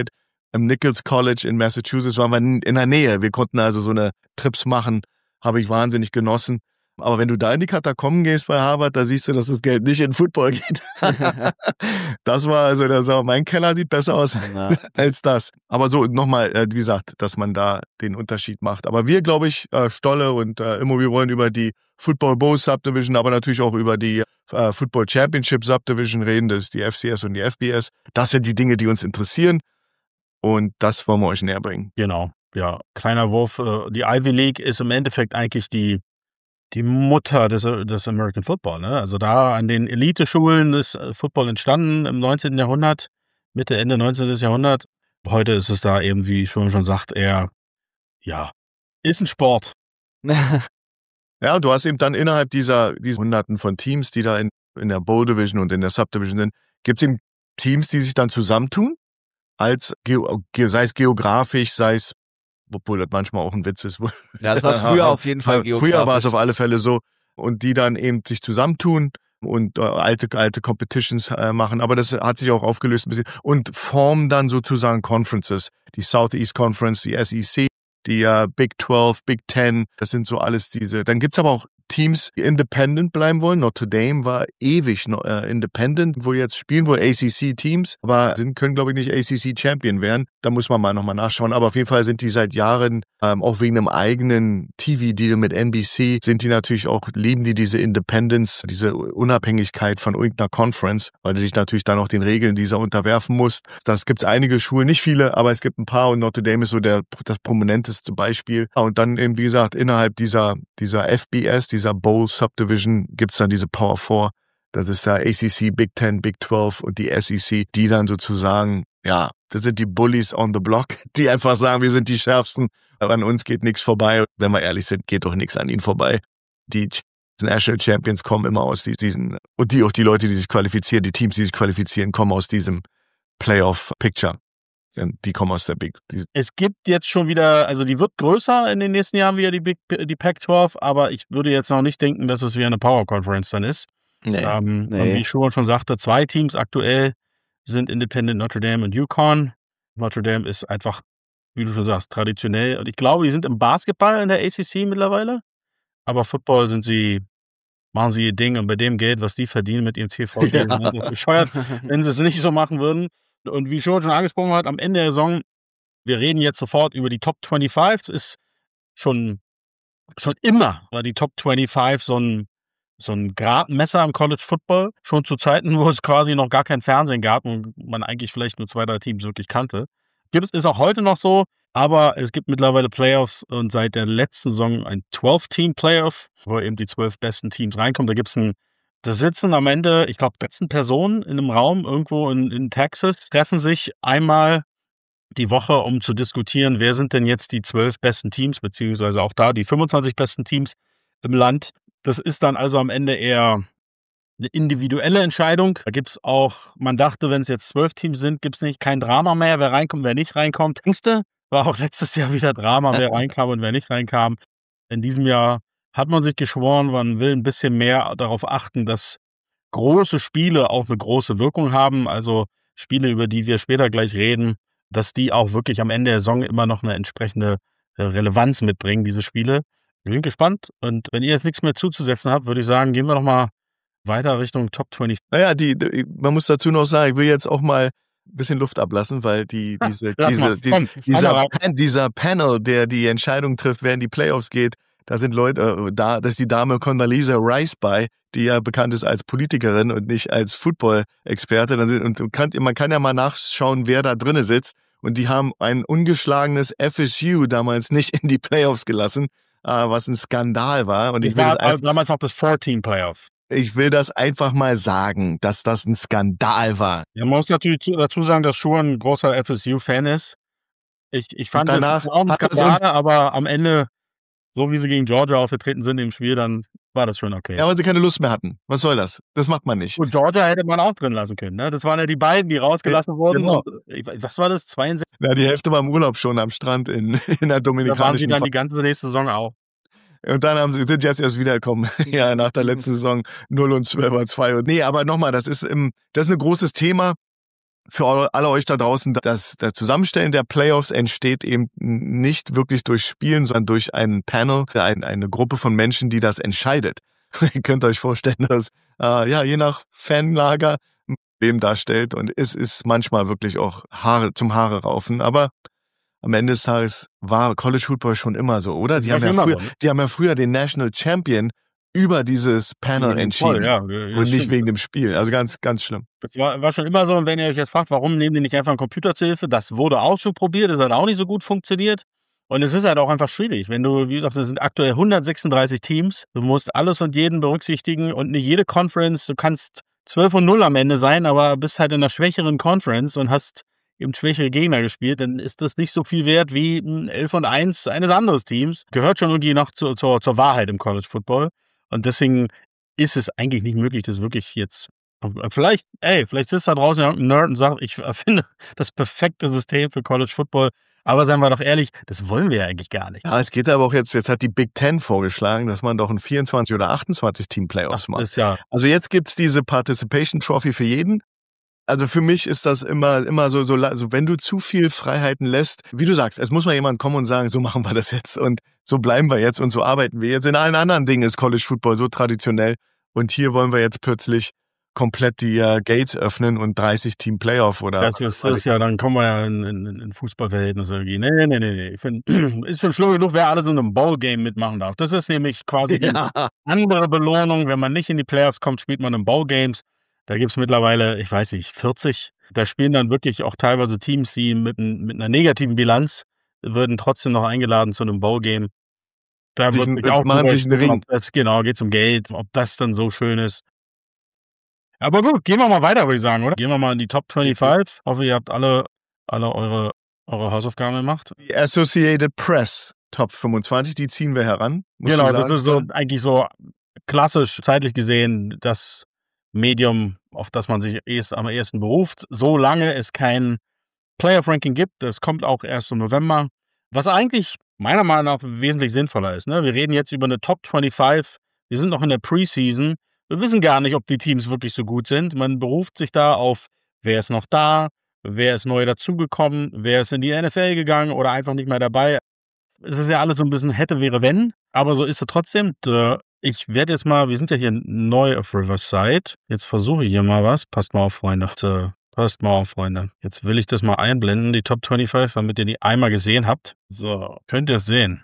im Nichols College in Massachusetts waren wir in der Nähe. Wir konnten also so eine Trips machen, habe ich wahnsinnig genossen. Aber wenn du da in die Katakomben gehst bei Harvard, da siehst du, dass das Geld nicht in Football geht. Das war also, das war, mein Keller sieht besser aus ja. als das. Aber so, nochmal, wie gesagt, dass man da den Unterschied macht. Aber wir, glaube ich, Stolle und äh, immer, wir wollen über die Football Bowl Subdivision, aber natürlich auch über die äh, Football Championship Subdivision reden, das ist die F C S und die F B S. Das sind die Dinge, die uns interessieren und das wollen wir euch näher bringen. Genau, ja, kleiner Wurf. Die Ivy League ist im Endeffekt eigentlich die die Mutter des, des American Football, ne? Also da an den Elite-Schulen ist Football entstanden im neunzehnten Jahrhundert, Mitte, Ende neunzehnten Jahrhundert. Heute ist es da eben, wie schon schon sagt, eher, ja, ist ein Sport. Ja, du hast eben dann innerhalb dieser, dieser Hunderten von Teams, die da in, in der Bowl Division und in der Subdivision sind, gibt es eben Teams, die sich dann zusammentun, als sei es geografisch, sei es obwohl das manchmal auch ein Witz ist. Ja, das war früher auf jeden Fall geografisch. Früher war es auf alle Fälle so. Und die dann eben sich zusammentun und äh, alte alte Competitions äh, machen. Aber das hat sich auch aufgelöst ein bisschen. Und formen dann sozusagen Conferences. Die Southeast Conference, die S E C, die äh, Big zwölf, Big Ten. Das sind so alles diese. Dann gibt's aber auch Teams, die independent bleiben wollen. Notre Dame war ewig noch, äh, independent, wo jetzt spielen wohl A C C-Teams, aber sind, können, glaube ich, nicht A C C-Champion werden. Da muss man mal nochmal nachschauen. Aber auf jeden Fall sind die seit Jahren, ähm, auch wegen einem eigenen T V-Deal mit N B C, sind die natürlich auch, lieben die diese Independence, diese Unabhängigkeit von irgendeiner Conference, weil du dich natürlich dann auch den Regeln dieser unterwerfen musst. Das gibt's einige Schulen, nicht viele, aber es gibt ein paar und Notre Dame ist so der, das prominenteste Beispiel. Und dann eben, wie gesagt, innerhalb dieser, dieser F B S, dieser Bowl Subdivision gibt's dann diese Power Four. Das ist da A C C, Big Ten, Big zwölf und die S E C, die dann sozusagen, ja, das sind die Bullies on the block, die einfach sagen, wir sind die Schärfsten, aber an uns geht nichts vorbei. Wenn wir ehrlich sind, geht doch nichts an ihnen vorbei. Die National Champions kommen immer aus diesen, und die auch die Leute, die sich qualifizieren, die Teams, die sich qualifizieren, kommen aus diesem Playoff-Picture. Die kommen aus der Big. Es gibt jetzt schon wieder, also die wird größer in den nächsten Jahren wieder, die Big, die Pac zwölf, aber ich würde jetzt noch nicht denken, dass es wie eine Power Conference dann ist. Nee, ähm, nee. Und wie Schuhan schon sagte, zwei Teams aktuell sind Independent, Notre Dame und UConn. Notre Dame ist einfach, wie du schon sagst, traditionell. Und ich glaube, die sind im Basketball in der A C C mittlerweile, aber Football sind sie, machen sie ihr Ding und bei dem Geld, was die verdienen mit ihrem T V, ja. sind einfach bescheuert, wenn sie es nicht so machen würden. Und wie Schuhan schon angesprochen hat, am Ende der Saison, wir reden jetzt sofort über die Top fünfundzwanzig. Es ist schon, schon immer, war die Top fünfundzwanzig so ein, so ein Gradmesser im College Football. Schon zu Zeiten, wo es quasi noch gar kein Fernsehen gab und man eigentlich vielleicht nur zwei, drei Teams wirklich kannte. Gibt es, ist auch heute noch so, aber es gibt mittlerweile Playoffs und seit der letzten Saison ein zwölf-Team-Playoff, wo eben die zwölf besten Teams reinkommen. Da gibt's ein Da sitzen am Ende, ich glaube, dreizehn Personen in einem Raum irgendwo in, in Texas, treffen sich einmal die Woche, um zu diskutieren, wer sind denn jetzt die zwölf besten Teams, beziehungsweise auch da die fünfundzwanzig besten Teams im Land. Das ist dann also am Ende eher eine individuelle Entscheidung. Da gibt's auch, man dachte, wenn es jetzt zwölf Teams sind, gibt's nicht kein Drama mehr, wer reinkommt, wer nicht reinkommt. Ängste war auch letztes Jahr wieder Drama, wer reinkam und wer nicht reinkam. In diesem Jahr hat man sich geschworen, man will ein bisschen mehr darauf achten, dass große Spiele auch eine große Wirkung haben. Also Spiele, über die wir später gleich reden, dass die auch wirklich am Ende der Saison immer noch eine entsprechende Relevanz mitbringen, diese Spiele. Wir sind gespannt. Und wenn ihr jetzt nichts mehr zuzusetzen habt, würde ich sagen, gehen wir doch mal weiter Richtung Top zwanzig. Naja, die, die, man muss dazu noch sagen, ich will jetzt auch mal ein bisschen Luft ablassen, weil die, diese, ja, diese, die, Komm, dieser, Pan, dieser Panel, der die Entscheidung trifft, wer in die Playoffs geht, da sind Leute, äh, da, das ist die Dame Condoleezza Rice bei, die ja bekannt ist als Politikerin und nicht als Football-Experte. Und kann, man kann ja mal nachschauen, wer da drinnen sitzt. Und die haben ein ungeschlagenes F S U damals nicht in die Playoffs gelassen, äh, was ein Skandal war. Und ich, ich will war das einfach, damals noch das vierzehn-Playoff. Ich will das einfach mal sagen, dass das ein Skandal war. Ja, man muss natürlich dazu sagen, dass Schuhan ein großer F S U-Fan ist. Ich, ich fand das auch ein Skandal, aber am Ende, so wie sie gegen Georgia aufgetreten sind im Spiel, dann war das schon okay. Ja, weil sie keine Lust mehr hatten. Was soll das? Das macht man nicht. Und Georgia hätte man auch drin lassen können. Ne? Das waren ja die beiden, die rausgelassen wurden. Genau. Und, was war das? zweiundsechzig? Ja, die Hälfte war im Urlaub schon am Strand in, in der dominikanischen. Da waren sie dann die ganze nächste Saison auch. Und dann haben sie, sind jetzt erst wiedergekommen. Ja, nach der letzten Saison null und zwölf und zwei. Nee, aber nochmal, das ist im, das ist ein großes Thema. für alle euch da draußen, das, das Zusammenstellen der Playoffs entsteht eben nicht wirklich durch Spielen, sondern durch ein Panel, ein, eine Gruppe von Menschen, die das entscheidet. Ihr könnt euch vorstellen, dass äh, ja je nach Fanlager ein Problem darstellt und es ist manchmal wirklich auch Haare zum Haare raufen, aber am Ende des Tages war College Football schon immer so, oder? Die haben, ja früher, die haben ja früher den National Champion über dieses Panel entschieden Voll, ja, und nicht wegen dem Spiel. Also ganz, ganz schlimm. Das war, war schon immer so, und wenn ihr euch jetzt fragt, warum nehmen die nicht einfach einen Computer zur Hilfe, das wurde auch schon probiert, das hat auch nicht so gut funktioniert. Und es ist halt auch einfach schwierig, wenn du, wie gesagt, es sind aktuell hundertsechsunddreißig Teams, du musst alles und jeden berücksichtigen und nicht jede Conference, du kannst zwölf und null am Ende sein, aber bist halt in einer schwächeren Conference und hast eben schwächere Gegner gespielt, dann ist das nicht so viel wert wie ein elf und eins eines anderen Teams. Gehört schon irgendwie noch zu, zur, zur Wahrheit im College Football. Und deswegen ist es eigentlich nicht möglich, das wirklich jetzt, vielleicht, ey, vielleicht sitzt da draußen ein Nerd und sagt, ich finde das perfekte System für College Football. Aber seien wir doch ehrlich, das wollen wir ja eigentlich gar nicht. Ja, es geht aber auch jetzt, jetzt hat die Big Ten vorgeschlagen, dass man doch ein vierundzwanzig oder achtundzwanzig Team Playoffs macht. Ist ja. Also jetzt gibt's diese Participation Trophy für jeden. Also für mich ist das immer, immer so, so, also wenn du zu viel Freiheiten lässt, wie du sagst, es muss mal jemand kommen und sagen, so machen wir das jetzt und so bleiben wir jetzt und so arbeiten wir jetzt. In allen anderen Dingen ist College Football so traditionell und hier wollen wir jetzt plötzlich komplett die uh, Gates öffnen und dreißig Team Playoff oder. Das ist, das ist ja, dann kommen wir ja in, in, in Fußballverhältnisse irgendwie. Nee, nee, nee, nee. Ich finde, ist schon schlimm genug, wer alles in einem Bowl-Game mitmachen darf. Das ist nämlich quasi Ja. eine andere Belohnung. Wenn man nicht in die Playoffs kommt, spielt man in Bowl-Games. Da gibt's mittlerweile, ich weiß nicht, vierzig. Da spielen dann wirklich auch teilweise Teams, die mit, mit einer negativen Bilanz würden trotzdem noch eingeladen zu einem Bowl-Game. Da Sich wird ein- sich auch machen drüber sich einen gesprochen, Ring. ob das, genau, geht's um Geld, ob das dann so schön ist. Aber gut, gehen wir mal weiter, würde ich sagen, oder? Gehen wir mal in die Top fünfundzwanzig. Hoffe, ihr habt alle, alle eure, eure Hausaufgaben gemacht. Die Associated Press Top fünfundzwanzig, die ziehen wir heran. musst Genau, du das sagen. ist so eigentlich so klassisch zeitlich gesehen das Medium, auf das man sich erst am ehesten beruft. Solange es kein Playoff-Ranking gibt, das kommt auch erst im November, was eigentlich meiner Meinung nach wesentlich sinnvoller ist. Ne? Wir reden jetzt über eine Top fünfundzwanzig, wir sind noch in der Preseason, wir wissen gar nicht, ob die Teams wirklich so gut sind. Man beruft sich da auf, wer ist noch da, wer ist neu dazugekommen, wer ist in die N F L gegangen oder einfach nicht mehr dabei. Es ist ja alles so ein bisschen hätte, wäre, wenn, aber so ist es trotzdem. Ich werde jetzt mal, wir sind ja hier neu auf Riverside. Jetzt versuche ich hier mal was. Passt mal auf, Freunde. Passt mal auf, Freunde. Jetzt will ich das mal einblenden, die Top fünfundzwanzig, damit ihr die einmal gesehen habt. So, könnt ihr es sehen.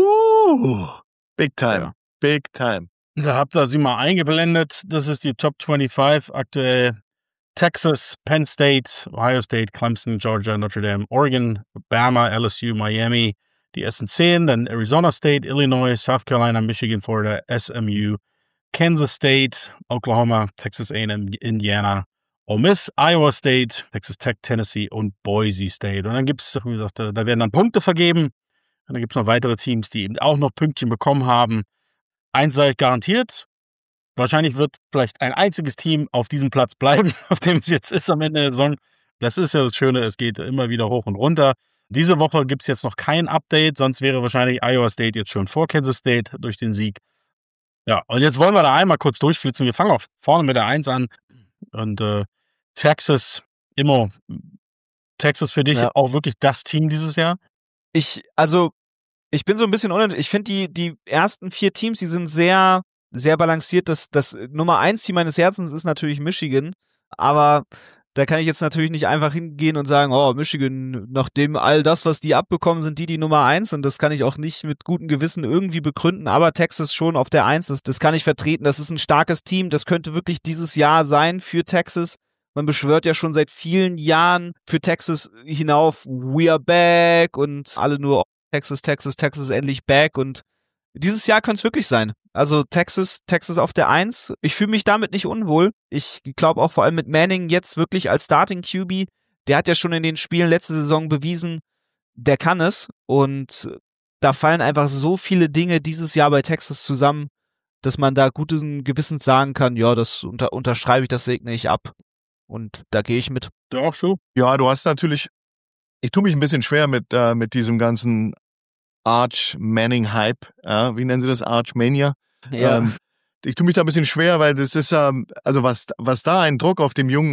Uh, big time, Ja. big time. Da habt ihr sie mal eingeblendet. Das ist die Top fünfundzwanzig. Aktuell Texas, Penn State, Ohio State, Clemson, Georgia, Notre Dame, Oregon, Bama, L S U, Miami. Die ersten zehn, dann Arizona State, Illinois, South Carolina, Michigan, Florida, S M U, Kansas State, Oklahoma, Texas A and M, Indiana, Ole Miss, Iowa State, Texas Tech, Tennessee und Boise State. Und dann gibt's, wie gesagt, da da werden dann Punkte vergeben. Und dann gibt's noch weitere Teams, die eben auch noch Pünktchen bekommen haben. Eins sage ich garantiert, wahrscheinlich wird vielleicht ein einziges Team auf diesem Platz bleiben, auf dem es jetzt ist am Ende der Saison. Das ist ja das Schöne, es geht immer wieder hoch und runter. Diese Woche gibt's jetzt noch kein Update, sonst wäre wahrscheinlich Iowa State jetzt schon vor Kansas State durch den Sieg. Ja, und jetzt wollen wir da einmal kurz durchflitzen. Wir fangen auch vorne mit der eins an. Und äh, Texas, immer. Texas für dich Ja. auch wirklich das Team dieses Jahr? Ich, also, ich bin so ein bisschen unentschieden. Ich finde die, die ersten vier Teams, die sind sehr, sehr balanciert. Das, das Nummer eins Team meines Herzens ist natürlich Michigan. Aber da kann ich jetzt natürlich nicht einfach hingehen und sagen, oh, Michigan, nachdem all das, was die abbekommen, sind die die Nummer eins. Und das kann ich auch nicht mit gutem Gewissen irgendwie begründen. Aber Texas schon auf der eins, das, das kann ich vertreten. Das ist ein starkes Team. Das könnte wirklich dieses Jahr sein für Texas. Man beschwört ja schon seit vielen Jahren für Texas hinauf, we are back und alle nur Texas, Texas, Texas endlich back und dieses Jahr könnte es wirklich sein. Also Texas, Texas auf der eins. Ich fühle mich damit nicht unwohl. Ich glaube auch vor allem mit Manning jetzt wirklich als Starting Q B. Der hat ja schon in den Spielen letzte Saison bewiesen, der kann es und da fallen einfach so viele Dinge dieses Jahr bei Texas zusammen, dass man da guten Gewissens sagen kann, ja, das unter, unterschreibe ich, das segne ich ab. Und da gehe ich mit. Du auch, Schuh? Ja, du hast natürlich, ich tue mich ein bisschen schwer mit, äh, mit diesem ganzen Arch-Manning-Hype. Ja, wie nennen sie das? Arch-Mania. Ja. Ähm, ich tue mich da ein bisschen schwer, weil das ist, ähm, also was, was da ein Druck auf dem jungen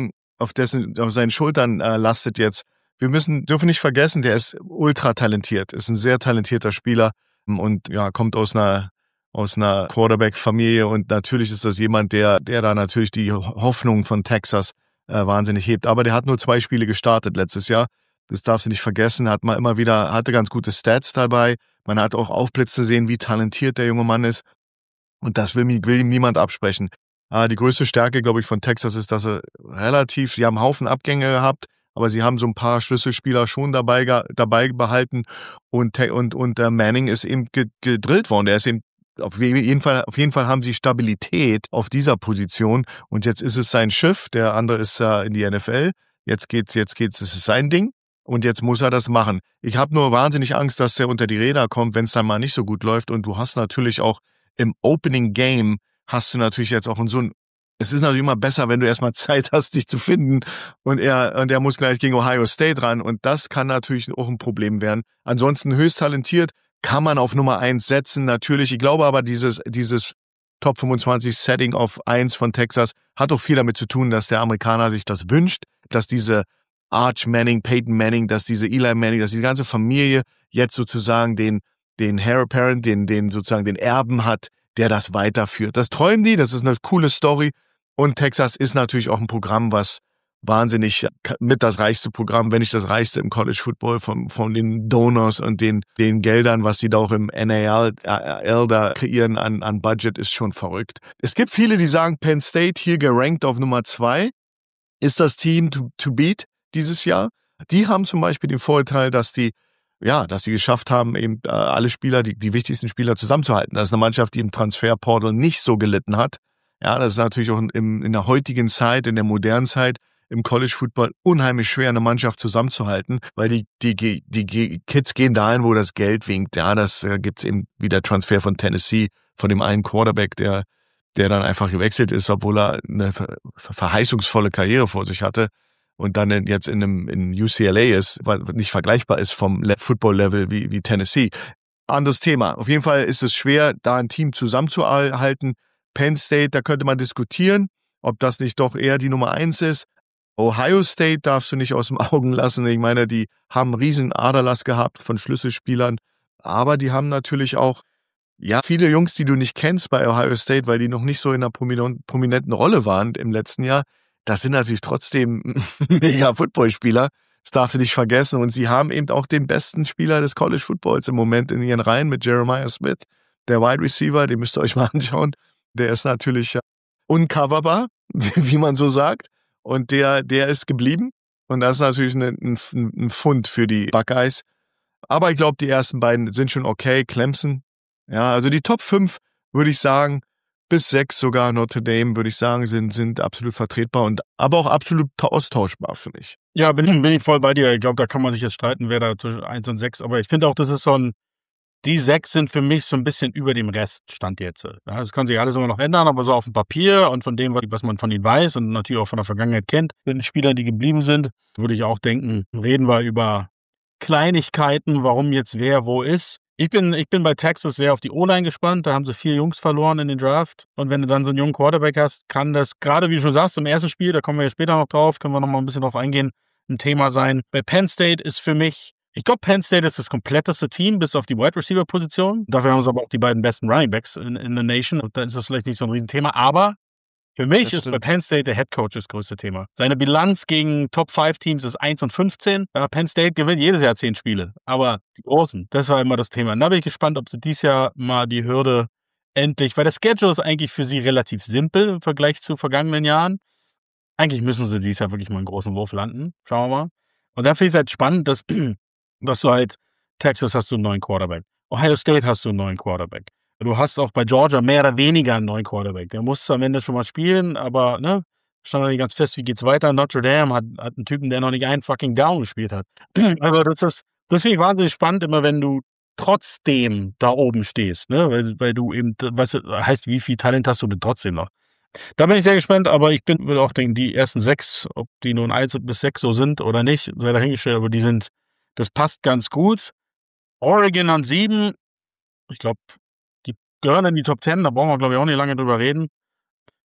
auf dessen, auf seinen Schultern äh, lastet jetzt. Wir müssen, dürfen nicht vergessen, der ist ultra talentiert, ist ein sehr talentierter Spieler und ja, kommt aus einer, aus einer Quarterback-Familie und natürlich ist das jemand, der, der da natürlich die Hoffnung von Texas äh, wahnsinnig hebt. Aber der hat nur zwei Spiele gestartet letztes Jahr. Das darfst du nicht vergessen. Hat mal immer wieder, hatte ganz gute Stats dabei. Man hat auch Aufblitze sehen, wie talentiert der junge Mann ist. Und das will, will ihm niemand absprechen. Ah, die größte Stärke, glaube ich, von Texas ist, dass sie relativ, sie haben einen Haufen Abgänge gehabt, aber sie haben so ein paar Schlüsselspieler schon dabei, dabei behalten. Und, und, und der Manning ist eben gedrillt worden. Der ist eben, auf jeden Fall, auf jeden Fall haben sie Stabilität auf dieser Position. Und jetzt ist es sein Schiff. Der andere ist äh, in die N F L. Jetzt geht's, jetzt geht's, es ist sein Ding. Und jetzt muss er das machen. Ich habe nur wahnsinnig Angst, dass der unter die Räder kommt, wenn es dann mal nicht so gut läuft. Und du hast natürlich auch im Opening Game hast du natürlich jetzt auch so ein, es ist natürlich immer besser, wenn du erstmal Zeit hast, dich zu finden und er, und er muss gleich gegen Ohio State ran und das kann natürlich auch ein Problem werden. Ansonsten höchst talentiert, kann man auf Nummer eins setzen, natürlich. Ich glaube aber, dieses, dieses Top fünfundzwanzig Setting auf eins von Texas hat auch viel damit zu tun, dass der Amerikaner sich das wünscht, dass diese Arch Manning, Peyton Manning, dass diese Eli Manning, dass die ganze Familie jetzt sozusagen den den Heir Apparent, den, den sozusagen den Erben hat, der das weiterführt. Das träumen die, das ist eine coole Story. Und Texas ist natürlich auch ein Programm, was wahnsinnig mit das reichste Programm, wenn nicht das reichste im College Football von, von den Donors und den, den Geldern, was die da auch im N A L da kreieren an, an Budget, ist schon verrückt. Es gibt viele, die sagen, Penn State hier gerankt auf Nummer zwei ist das Team to, to beat dieses Jahr. Die haben zum Beispiel den Vorteil, dass die Ja, dass sie geschafft haben, eben äh, alle Spieler, die, die wichtigsten Spieler zusammenzuhalten. Das ist eine Mannschaft, die im Transferportal nicht so gelitten hat. Ja, das ist natürlich auch im, in der heutigen Zeit, in der modernen Zeit, im College Football unheimlich schwer, eine Mannschaft zusammenzuhalten, weil die, die, die, die Kids gehen dahin, wo das Geld winkt. Ja, das äh, gibt's eben wie der Transfer von Tennessee, von dem einen Quarterback, der, der dann einfach gewechselt ist, obwohl er eine ver- verheißungsvolle Karriere vor sich hatte. Und dann jetzt in einem in U C L A ist, weil nicht vergleichbar ist vom Football-Level wie, wie Tennessee. Anderes Thema. Auf jeden Fall ist es schwer, da ein Team zusammenzuhalten. Penn State, da könnte man diskutieren, ob das nicht doch eher die Nummer eins ist. Ohio State darfst du nicht aus den Augen lassen. Ich meine, die haben einen riesen Aderlass gehabt von Schlüsselspielern. Aber die haben natürlich auch, ja, viele Jungs, die du nicht kennst bei Ohio State, weil die noch nicht so in einer prominenten Rolle waren im letzten Jahr. Das sind natürlich trotzdem mega Footballspieler. Das darfst du nicht vergessen. Und sie haben eben auch den besten Spieler des College Footballs im Moment in ihren Reihen mit Jeremiah Smith, der Wide Receiver. Den müsst ihr euch mal anschauen. Der ist natürlich uncoverbar, wie man so sagt. Und der, der ist geblieben. Und das ist natürlich ein, ein, ein Fund für die Buckeyes. Aber ich glaube, die ersten beiden sind schon okay. Clemson. Ja, also die Top fünf, würde ich sagen, bis sechs sogar Notre Dame, würde ich sagen, sind, sind absolut vertretbar und aber auch absolut austauschbar für mich. Ja, bin, bin ich voll bei dir. Ich glaube, da kann man sich jetzt streiten, wer da zwischen eins und sechs, aber ich finde auch, das ist so ein, die sechs sind für mich so ein bisschen über dem Rest, Stand jetzt. Ja, das kann sich alles immer noch ändern, aber so auf dem Papier und von dem, was man von ihnen weiß und natürlich auch von der Vergangenheit kennt, den Spielern, die geblieben sind, würde ich auch denken, reden wir über Kleinigkeiten, warum jetzt wer wo ist. Ich bin, ich bin bei Texas sehr auf die O-Line gespannt. Da haben sie vier Jungs verloren in den Draft. Und wenn du dann so einen jungen Quarterback hast, kann das, gerade wie du schon sagst, im ersten Spiel, da kommen wir ja später noch drauf, können wir noch mal ein bisschen drauf eingehen, ein Thema sein. Bei Penn State ist für mich, ich glaube, Penn State ist das kompletteste Team, bis auf die Wide Receiver Position. Dafür haben sie aber auch die beiden besten Running Backs in, in the Nation. Und dann ist das vielleicht nicht so ein Riesenthema. Aber für mich das ist stimmt. Bei Penn State der Head Coach das größte Thema. Seine Bilanz gegen Top fünf Teams ist eins und fünfzehn. Ja, Penn State gewinnt jedes Jahr zehn Spiele. Aber die Großen, das war immer das Thema. Und da bin ich gespannt, ob sie dieses Jahr mal die Hürde endlich, weil der Schedule ist eigentlich für sie relativ simpel im Vergleich zu vergangenen Jahren. Eigentlich müssen sie dieses Jahr wirklich mal einen großen Wurf landen. Schauen wir mal. Und dann finde ich es halt spannend, dass, dass du halt, Texas hast du einen neuen Quarterback. Ohio State hast du einen neuen Quarterback. Du hast auch bei Georgia mehr oder weniger einen neuen Quarterback. Der musste am Ende schon mal spielen, aber ne, stand noch nicht ganz fest, wie geht's weiter. Notre Dame hat, hat einen Typen, der noch nicht einen fucking Down gespielt hat. Also das ist, das finde ich wahnsinnig spannend, immer wenn du trotzdem da oben stehst, ne, weil, weil du eben, was heißt, wie viel Talent hast du denn trotzdem noch? Da bin ich sehr gespannt, aber ich bin, würde auch denken, die ersten sechs, ob die nun eins bis sechs so sind oder nicht, sei dahingestellt, aber die sind, das passt ganz gut. Oregon an sieben, ich glaube, gehören in die Top Ten, da brauchen wir, glaube ich, auch nicht lange drüber reden.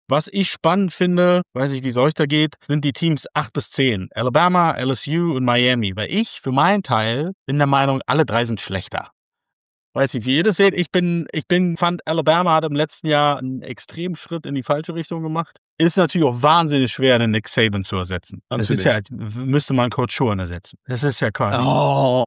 Was ich spannend finde, weiß ich, wie es euch da geht, sind die Teams acht bis zehn. Alabama, L S U und Miami. Weil ich, für meinen Teil, bin der Meinung, alle drei sind schlechter. Weiß nicht, wie ihr das seht. Ich bin, ich bin, fand, Alabama hat im letzten Jahr einen extremen Schritt in die falsche Richtung gemacht. Ist natürlich auch wahnsinnig schwer, einen Nick Saban zu ersetzen. Kannst das du ist ja, als müsste man Coach Schuhan ersetzen. Das ist ja quasi. Oh.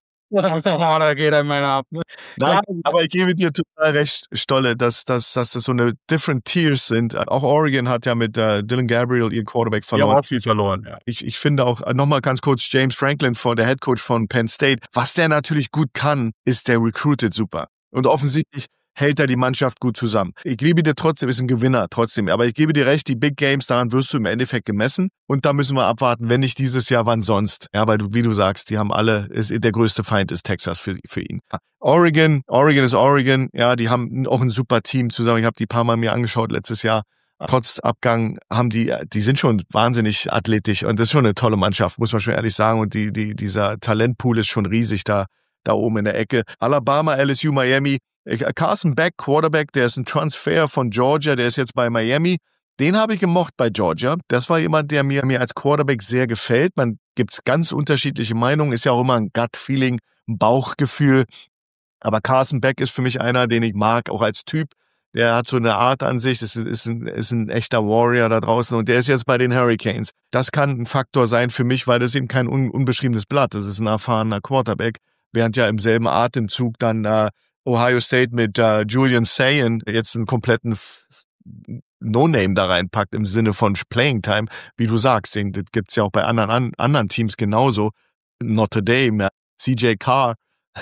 Da geht einem einer ab. Ne? Nein, aber ich gebe dir total recht, Stolle, dass, dass, dass das so eine different Tiers sind. Auch Oregon hat ja mit äh, Dylan Gabriel ihren Quarterback Die verloren. haben auch viel verloren, ja. Ich, ich finde auch, nochmal ganz kurz, James Franklin, von der Head Coach von Penn State, was der natürlich gut kann, ist, der recruited super. Und offensichtlich hält er die Mannschaft gut zusammen. Ich gebe dir trotzdem, ist ein Gewinner trotzdem. Aber ich gebe dir recht, die Big Games, daran wirst du im Endeffekt gemessen. Und da müssen wir abwarten, wenn nicht dieses Jahr, wann sonst. Ja, weil du, wie du sagst, die haben alle, ist, der größte Feind ist Texas für, für ihn. Oregon, Oregon ist Oregon. Ja, die haben auch ein super Team zusammen. Ich habe die paar Mal mir angeschaut letztes Jahr. Trotz Abgang haben die, die sind schon wahnsinnig athletisch. Und das ist schon eine tolle Mannschaft, muss man schon ehrlich sagen. Und die, die, dieser Talentpool ist schon riesig da, da oben in der Ecke. Alabama, L S U, Miami. Carson Beck, Quarterback, der ist ein Transfer von Georgia, der ist jetzt bei Miami. Den habe ich gemocht bei Georgia. Das war jemand, der mir, mir als Quarterback sehr gefällt. Man gibt ganz unterschiedliche Meinungen, ist ja auch immer ein Gut-Feeling, ein Bauchgefühl. Aber Carson Beck ist für mich einer, den ich mag, auch als Typ. Der hat so eine Art an sich, ist, ist, ein, ist ein echter Warrior da draußen und der ist jetzt bei den Hurricanes. Das kann ein Faktor sein für mich, weil das eben kein un, unbeschriebenes Blatt ist. Das ist ein erfahrener Quarterback, während ja im selben Atemzug dann äh, Ohio State mit uh, Julian Sayin jetzt einen kompletten F- No-Name da reinpackt im Sinne von Playing Time. Wie du sagst, den das gibt's ja auch bei anderen an, anderen Teams genauso. Notre Dame, ja, C J Carr,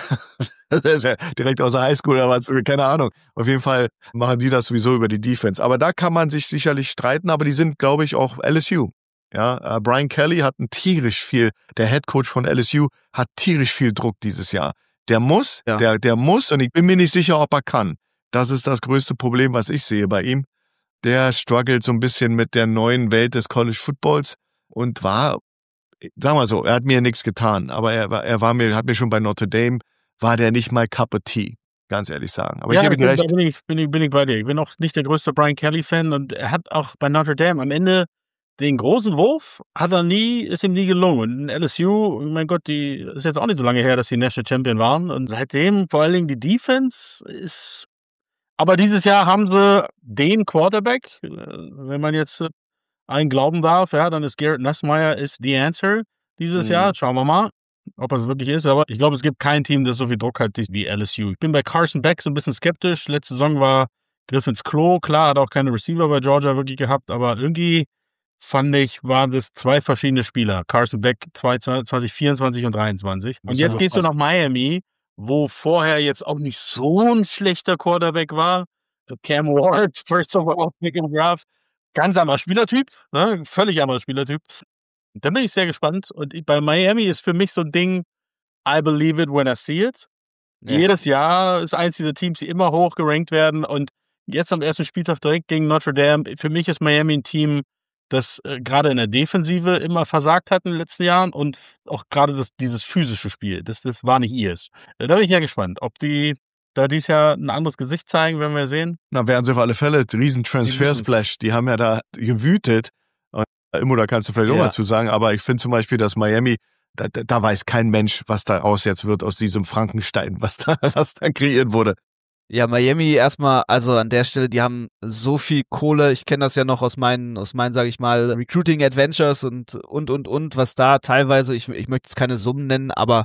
das ist ja direkt aus der Highschool oder was, keine Ahnung. Auf jeden Fall machen die das sowieso über die Defense. Aber da kann man sich sicherlich streiten, aber die sind, glaube ich, auch L S U. Ja, uh, Brian Kelly hat ein tierisch viel, der Head Coach von L S U hat tierisch viel Druck dieses Jahr. Der muss, ja. der, der muss, und ich bin mir nicht sicher, ob er kann. Das ist das größte Problem, was ich sehe bei ihm. Der struggelt so ein bisschen mit der neuen Welt des College Footballs und war, sagen wir so, er hat mir nichts getan, aber er, er war mir, hat mir schon bei Notre Dame, war der nicht mal Cup of Tea, ganz ehrlich sagen. Aber ja, ich gebe ihm recht. Da bin ich, bin, ich, bin ich bei dir. Ich bin auch nicht der größte Brian Kelly-Fan und er hat auch bei Notre Dame am Ende den großen Wurf hat er nie, ist ihm nie gelungen. Und in L S U, mein Gott, die ist jetzt auch nicht so lange her, dass die National Champion waren. Und seitdem vor allen Dingen die Defense ist. Aber dieses Jahr haben sie den Quarterback, wenn man jetzt einen glauben darf, ja, dann ist Garrett Nussmeier ist the answer dieses mhm. Jahr. Schauen wir mal, ob es wirklich ist. Aber ich glaube, es gibt kein Team, das so viel Druck hat wie L S U. Ich bin bei Carson Beck so ein bisschen skeptisch. Letzte Saison war Griff ins Klo. Klar, hat auch keine Receiver bei Georgia wirklich gehabt, aber irgendwie fand ich, waren das zwei verschiedene Spieler. Carson Beck zwanzig vierundzwanzig und dreiundzwanzig. Und jetzt gehst du nach Miami, wo vorher jetzt auch nicht so ein schlechter Quarterback war. Cam Ward, first overall pick im Draft. Ganz anderer Spielertyp, ne? Völlig anderer Spielertyp. Da bin ich sehr gespannt. Und bei Miami ist für mich so ein Ding, I believe it when I see it. Ja. Jedes Jahr ist eins dieser Teams, die immer hoch gerankt werden. Und jetzt am ersten Spieltag direkt gegen Notre Dame. Für mich ist Miami ein Team, das äh, gerade in der Defensive immer versagt hat in den letzten Jahren und auch gerade das, dieses physische Spiel, das, das war nicht ihrs. Da bin ich ja gespannt, ob die da dieses Jahr ein anderes Gesicht zeigen, werden wir sehen. Na, werden sie auf alle Fälle. Riesen Transfer-Splash, die haben ja da gewütet. Immer, da kannst du vielleicht ja. auch mal zu sagen, aber ich finde zum Beispiel, dass Miami, da, da weiß kein Mensch, was daraus jetzt wird aus diesem Frankenstein, was da, was da kreiert wurde. Ja, Miami erstmal, also an der Stelle, die haben so viel Kohle. Ich kenne das ja noch aus meinen, aus meinen, sage ich mal, Recruiting Adventures und und und und, was da teilweise, ich, ich möchte jetzt keine Summen nennen, aber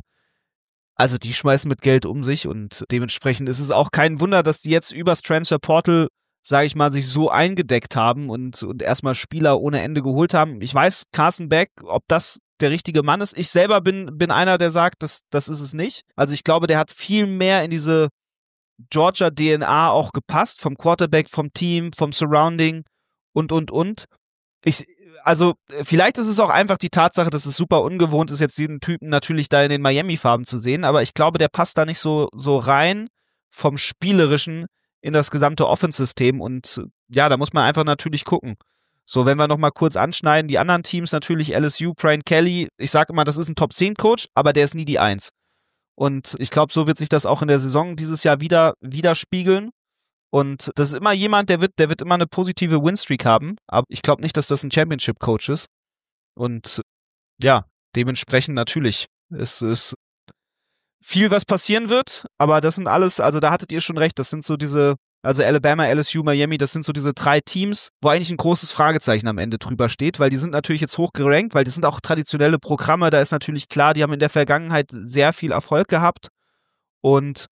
also die schmeißen mit Geld um sich und dementsprechend ist es auch kein Wunder, dass die jetzt übers Transfer Portal, sage ich mal, sich so eingedeckt haben und und erstmal Spieler ohne Ende geholt haben. Ich weiß, Carson Beck, ob das der richtige Mann ist. Ich selber bin bin einer, der sagt, das das ist es nicht. Also ich glaube, der hat viel mehr in diese Georgia D N A auch gepasst, vom Quarterback, vom Team, vom Surrounding und, und, und. Ich, also, vielleicht ist es auch einfach die Tatsache, dass es super ungewohnt ist, jetzt diesen Typen natürlich da in den Miami-Farben zu sehen, aber ich glaube, der passt da nicht so, so rein vom Spielerischen in das gesamte Offense-System und ja, da muss man einfach natürlich gucken. So, wenn wir nochmal kurz anschneiden, die anderen Teams natürlich L S U, Brian Kelly, ich sage immer, das ist ein Top zehn Coach, aber der ist nie die Eins. Und ich glaube, so wird sich das auch in der Saison dieses Jahr wieder widerspiegeln. Und das ist immer jemand, der wird, der wird immer eine positive Winstreak haben. Aber ich glaube nicht, dass das ein Championship-Coach ist. Und ja, dementsprechend natürlich. Es ist viel, was passieren wird, aber das sind alles, also da hattet ihr schon recht, das sind so diese, also Alabama, L S U, Miami, das sind so diese drei Teams, wo eigentlich ein großes Fragezeichen am Ende drüber steht, weil die sind natürlich jetzt hoch gerankt, weil das sind auch traditionelle Programme, da ist natürlich klar, die haben in der Vergangenheit sehr viel Erfolg gehabt und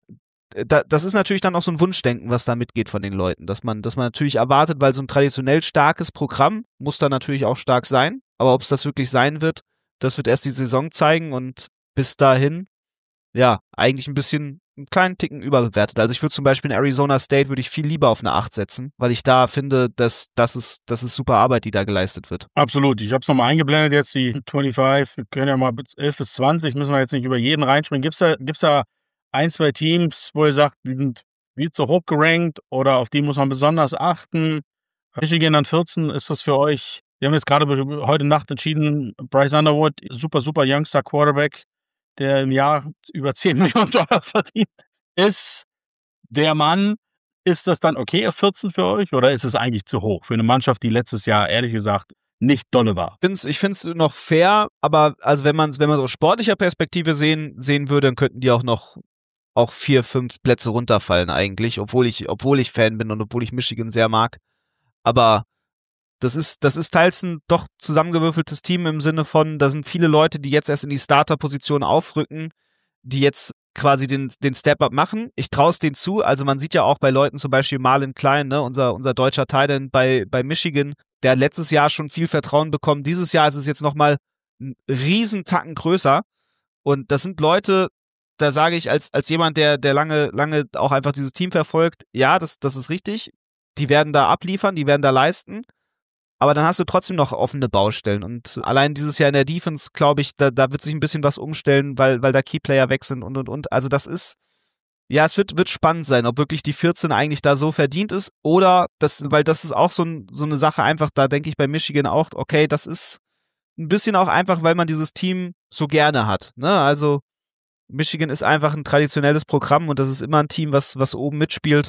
da, das ist natürlich dann auch so ein Wunschdenken, was da mitgeht von den Leuten, dass man, dass man natürlich erwartet, weil so ein traditionell starkes Programm muss dann natürlich auch stark sein, aber ob es das wirklich sein wird, das wird erst die Saison zeigen und bis dahin ja, eigentlich ein bisschen, einen kleinen Ticken überbewertet. Also ich würde zum Beispiel in Arizona State würde ich viel lieber auf eine acht setzen, weil ich da finde, dass das ist, das ist super Arbeit, die da geleistet wird. Absolut. Ich habe es nochmal eingeblendet jetzt, die fünfundzwanzig, wir können ja mal bis elf bis zwanzig, müssen wir jetzt nicht über jeden reinspringen. Gibt's da, gibt's da ein, zwei Teams, wo ihr sagt, die sind viel zu hoch gerankt oder auf die muss man besonders achten? Michigan an vierzehn, ist das für euch, wir haben jetzt gerade heute Nacht entschieden, Bryce Underwood, super, super Youngster Quarterback, der im Jahr über zehn Millionen Dollar verdient, ist der Mann. Ist das dann okay auf vierzehn für euch oder ist es eigentlich zu hoch für eine Mannschaft, die letztes Jahr ehrlich gesagt nicht dolle war? Ich finde es noch fair, aber also wenn man es wenn man aus sportlicher Perspektive sehen, sehen würde, dann könnten die auch noch auch vier, fünf Plätze runterfallen eigentlich, obwohl ich, obwohl ich Fan bin und obwohl ich Michigan sehr mag. Aber Das ist, das ist teils ein doch zusammengewürfeltes Team im Sinne von, da sind viele Leute, die jetzt erst in die Starter-Position aufrücken, die jetzt quasi den, den Step-Up machen. Ich traue es denen zu. Also man sieht ja auch bei Leuten, zum Beispiel Marlon Klein, ne, unser, unser deutscher Tight End bei, bei Michigan, der hat letztes Jahr schon viel Vertrauen bekommen. Dieses Jahr ist es jetzt nochmal einen riesen Tacken größer. Und das sind Leute, da sage ich als, als jemand, der, der lange, lange auch einfach dieses Team verfolgt, ja, das, das ist richtig. Die werden da abliefern, die werden da leisten. Aber dann hast du trotzdem noch offene Baustellen. Und allein dieses Jahr in der Defense, glaube ich, da, da wird sich ein bisschen was umstellen, weil, weil da Keyplayer weg sind und, und, und. Also das ist, ja, es wird, wird spannend sein, ob wirklich die vierzehn eigentlich da so verdient ist oder das, weil das ist auch so, ein, so eine Sache einfach, da denke ich bei Michigan auch, okay, das ist ein bisschen auch einfach, weil man dieses Team so gerne hat. Ne? Also Michigan ist einfach ein traditionelles Programm und das ist immer ein Team, was, was oben mitspielt.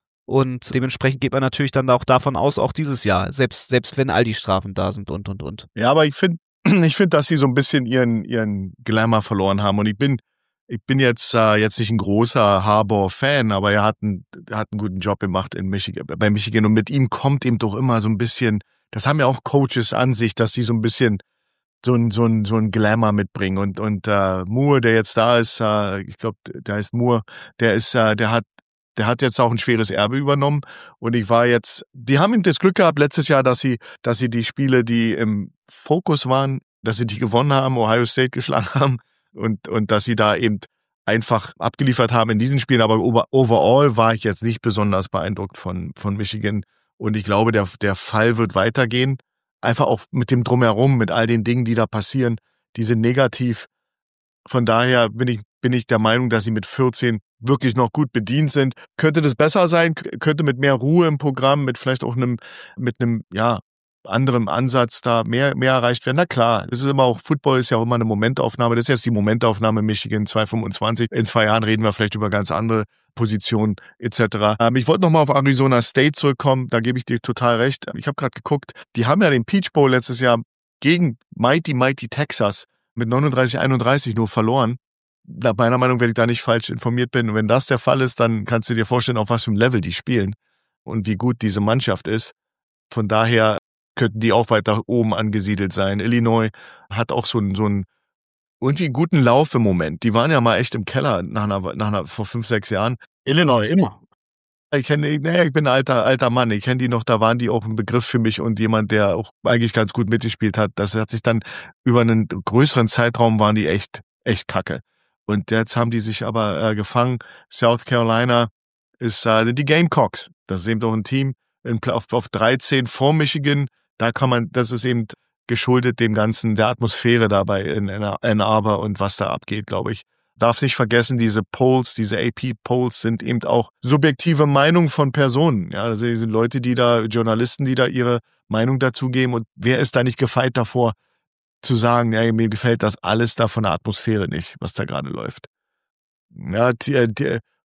Und dementsprechend geht man natürlich dann auch davon aus, auch dieses Jahr, selbst, selbst wenn all die Strafen da sind und, und, und. Ja, aber ich finde, ich finde, dass sie so ein bisschen ihren, ihren Glamour verloren haben. Und ich bin, ich bin jetzt, äh, jetzt nicht ein großer Harbaugh-Fan, aber er hat einen, er hat einen guten Job gemacht in Michigan, bei Michigan. Und mit ihm kommt eben doch immer so ein bisschen, das haben ja auch Coaches an sich, dass sie so ein bisschen so ein, so ein, so ein Glamour mitbringen. Und, und, äh, Moore, der jetzt da ist, äh, ich glaube, der heißt Moore, der ist, äh, der hat, Der hat jetzt auch ein schweres Erbe übernommen und ich war jetzt, die haben das Glück gehabt letztes Jahr, dass sie, dass sie die Spiele, die im Fokus waren, dass sie die gewonnen haben, Ohio State geschlagen haben und, und dass sie da eben einfach abgeliefert haben in diesen Spielen. Aber overall war ich jetzt nicht besonders beeindruckt von, von Michigan und ich glaube, der, der Fall wird weitergehen. Einfach auch mit dem Drumherum, mit all den Dingen, die da passieren, die sind negativ. Von daher bin ich, bin ich der Meinung, dass sie mit vierzehn wirklich noch gut bedient sind. Könnte das besser sein? Könnte mit mehr Ruhe im Programm, mit vielleicht auch einem, mit einem, ja, anderem Ansatz da mehr, mehr erreicht werden? Na klar, das ist immer auch, Football ist ja auch immer eine Momentaufnahme. Das ist jetzt die Momentaufnahme Michigan zweitausendfünfundzwanzig. In zwei Jahren reden wir vielleicht über ganz andere Positionen et cetera. Ähm, ich wollte nochmal auf Arizona State zurückkommen. Da gebe ich dir total recht. Ich habe gerade geguckt, die haben ja den Peach Bowl letztes Jahr gegen Mighty Mighty Texas mit neununddreißig einunddreißig nur verloren. Nach meiner Meinung, wenn ich da nicht falsch informiert bin. Und wenn das der Fall ist, dann kannst du dir vorstellen, auf was für einem Level die spielen und wie gut diese Mannschaft ist. Von daher könnten die auch weiter oben angesiedelt sein. Illinois hat auch so einen, so einen irgendwie guten Lauf im Moment. Die waren ja mal echt im Keller nach einer, nach einer, vor fünf, sechs Jahren. Illinois, immer. Ich kenne, naja, ich bin ein alter, alter Mann. Ich kenne die noch, da waren die auch ein Begriff für mich und jemand, der auch eigentlich ganz gut mitgespielt hat. Das hat sich dann über einen größeren Zeitraum waren die echt, echt kacke. Und jetzt haben die sich aber äh, gefangen. South Carolina ist äh, die Gamecocks. Das ist eben doch ein Team in, auf, auf dreizehn vor Michigan. Da kann man, das ist eben geschuldet dem Ganzen, der Atmosphäre dabei in Ann Arbor und was da abgeht, glaube ich. Darf nicht vergessen, diese Polls, diese A P-Polls sind eben auch subjektive Meinungen von Personen. Ja, das sind Leute, die da, Journalisten, die da ihre Meinung dazugeben. Und wer ist da nicht gefeit davor, zu sagen, ja, mir gefällt das alles da von der Atmosphäre nicht, was da gerade läuft. Ja, die, die,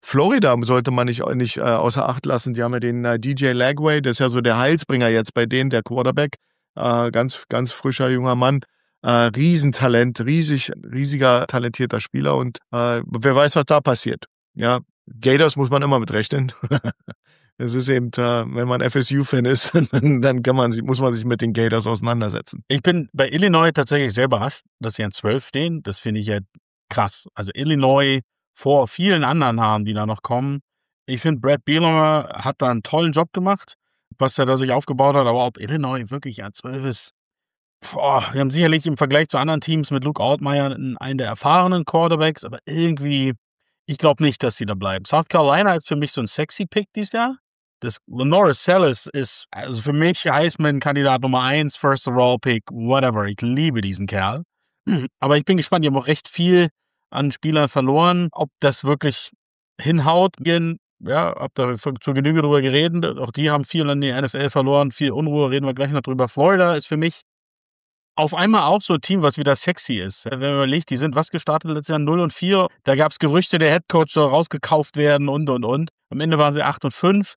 Florida sollte man nicht, nicht äh, außer Acht lassen. Die haben ja den äh, D J Lagway, das ist ja so der Heilsbringer jetzt bei denen, der Quarterback. Äh, ganz, ganz frischer junger Mann. Äh, Riesentalent, riesig, riesiger, talentierter Spieler und äh, wer weiß, was da passiert. Ja, Gators muss man immer mitrechnen. Es ist eben, äh, wenn man F S U-Fan ist, dann kann man, muss man sich mit den Gators auseinandersetzen. Ich bin bei Illinois tatsächlich sehr überrascht, dass sie an zwölf stehen. Das finde ich ja krass. Also Illinois vor vielen anderen Namen, die da noch kommen. Ich finde, Brad Bielema hat da einen tollen Job gemacht, was er da sich aufgebaut hat. Aber ob Illinois wirklich an zwölf ist, boah, wir haben sicherlich im Vergleich zu anderen Teams mit Luke Altmaier einen, einen der erfahrenen Quarterbacks, aber irgendwie, ich glaube nicht, dass die da bleiben. South Carolina ist für mich so ein sexy Pick dieses Jahr. Das Loris Sellis ist also für mich Heisman-Kandidat Nummer eins, First Overall Pick, whatever. Ich liebe diesen Kerl. Aber ich bin gespannt, die haben auch recht viel an Spielern verloren. Ob das wirklich hinhaut, ja, ob da zu Genüge drüber geredet. Auch die haben viel an die N F L verloren, viel Unruhe, reden wir gleich noch drüber. Florida ist für mich auf einmal auch so ein Team, was wieder sexy ist. Wenn man überlegt, die sind was gestartet letztes Jahr null und vier. Da gab es Gerüchte, der Headcoach soll rausgekauft werden und, und, und. Am Ende waren sie acht und fünf.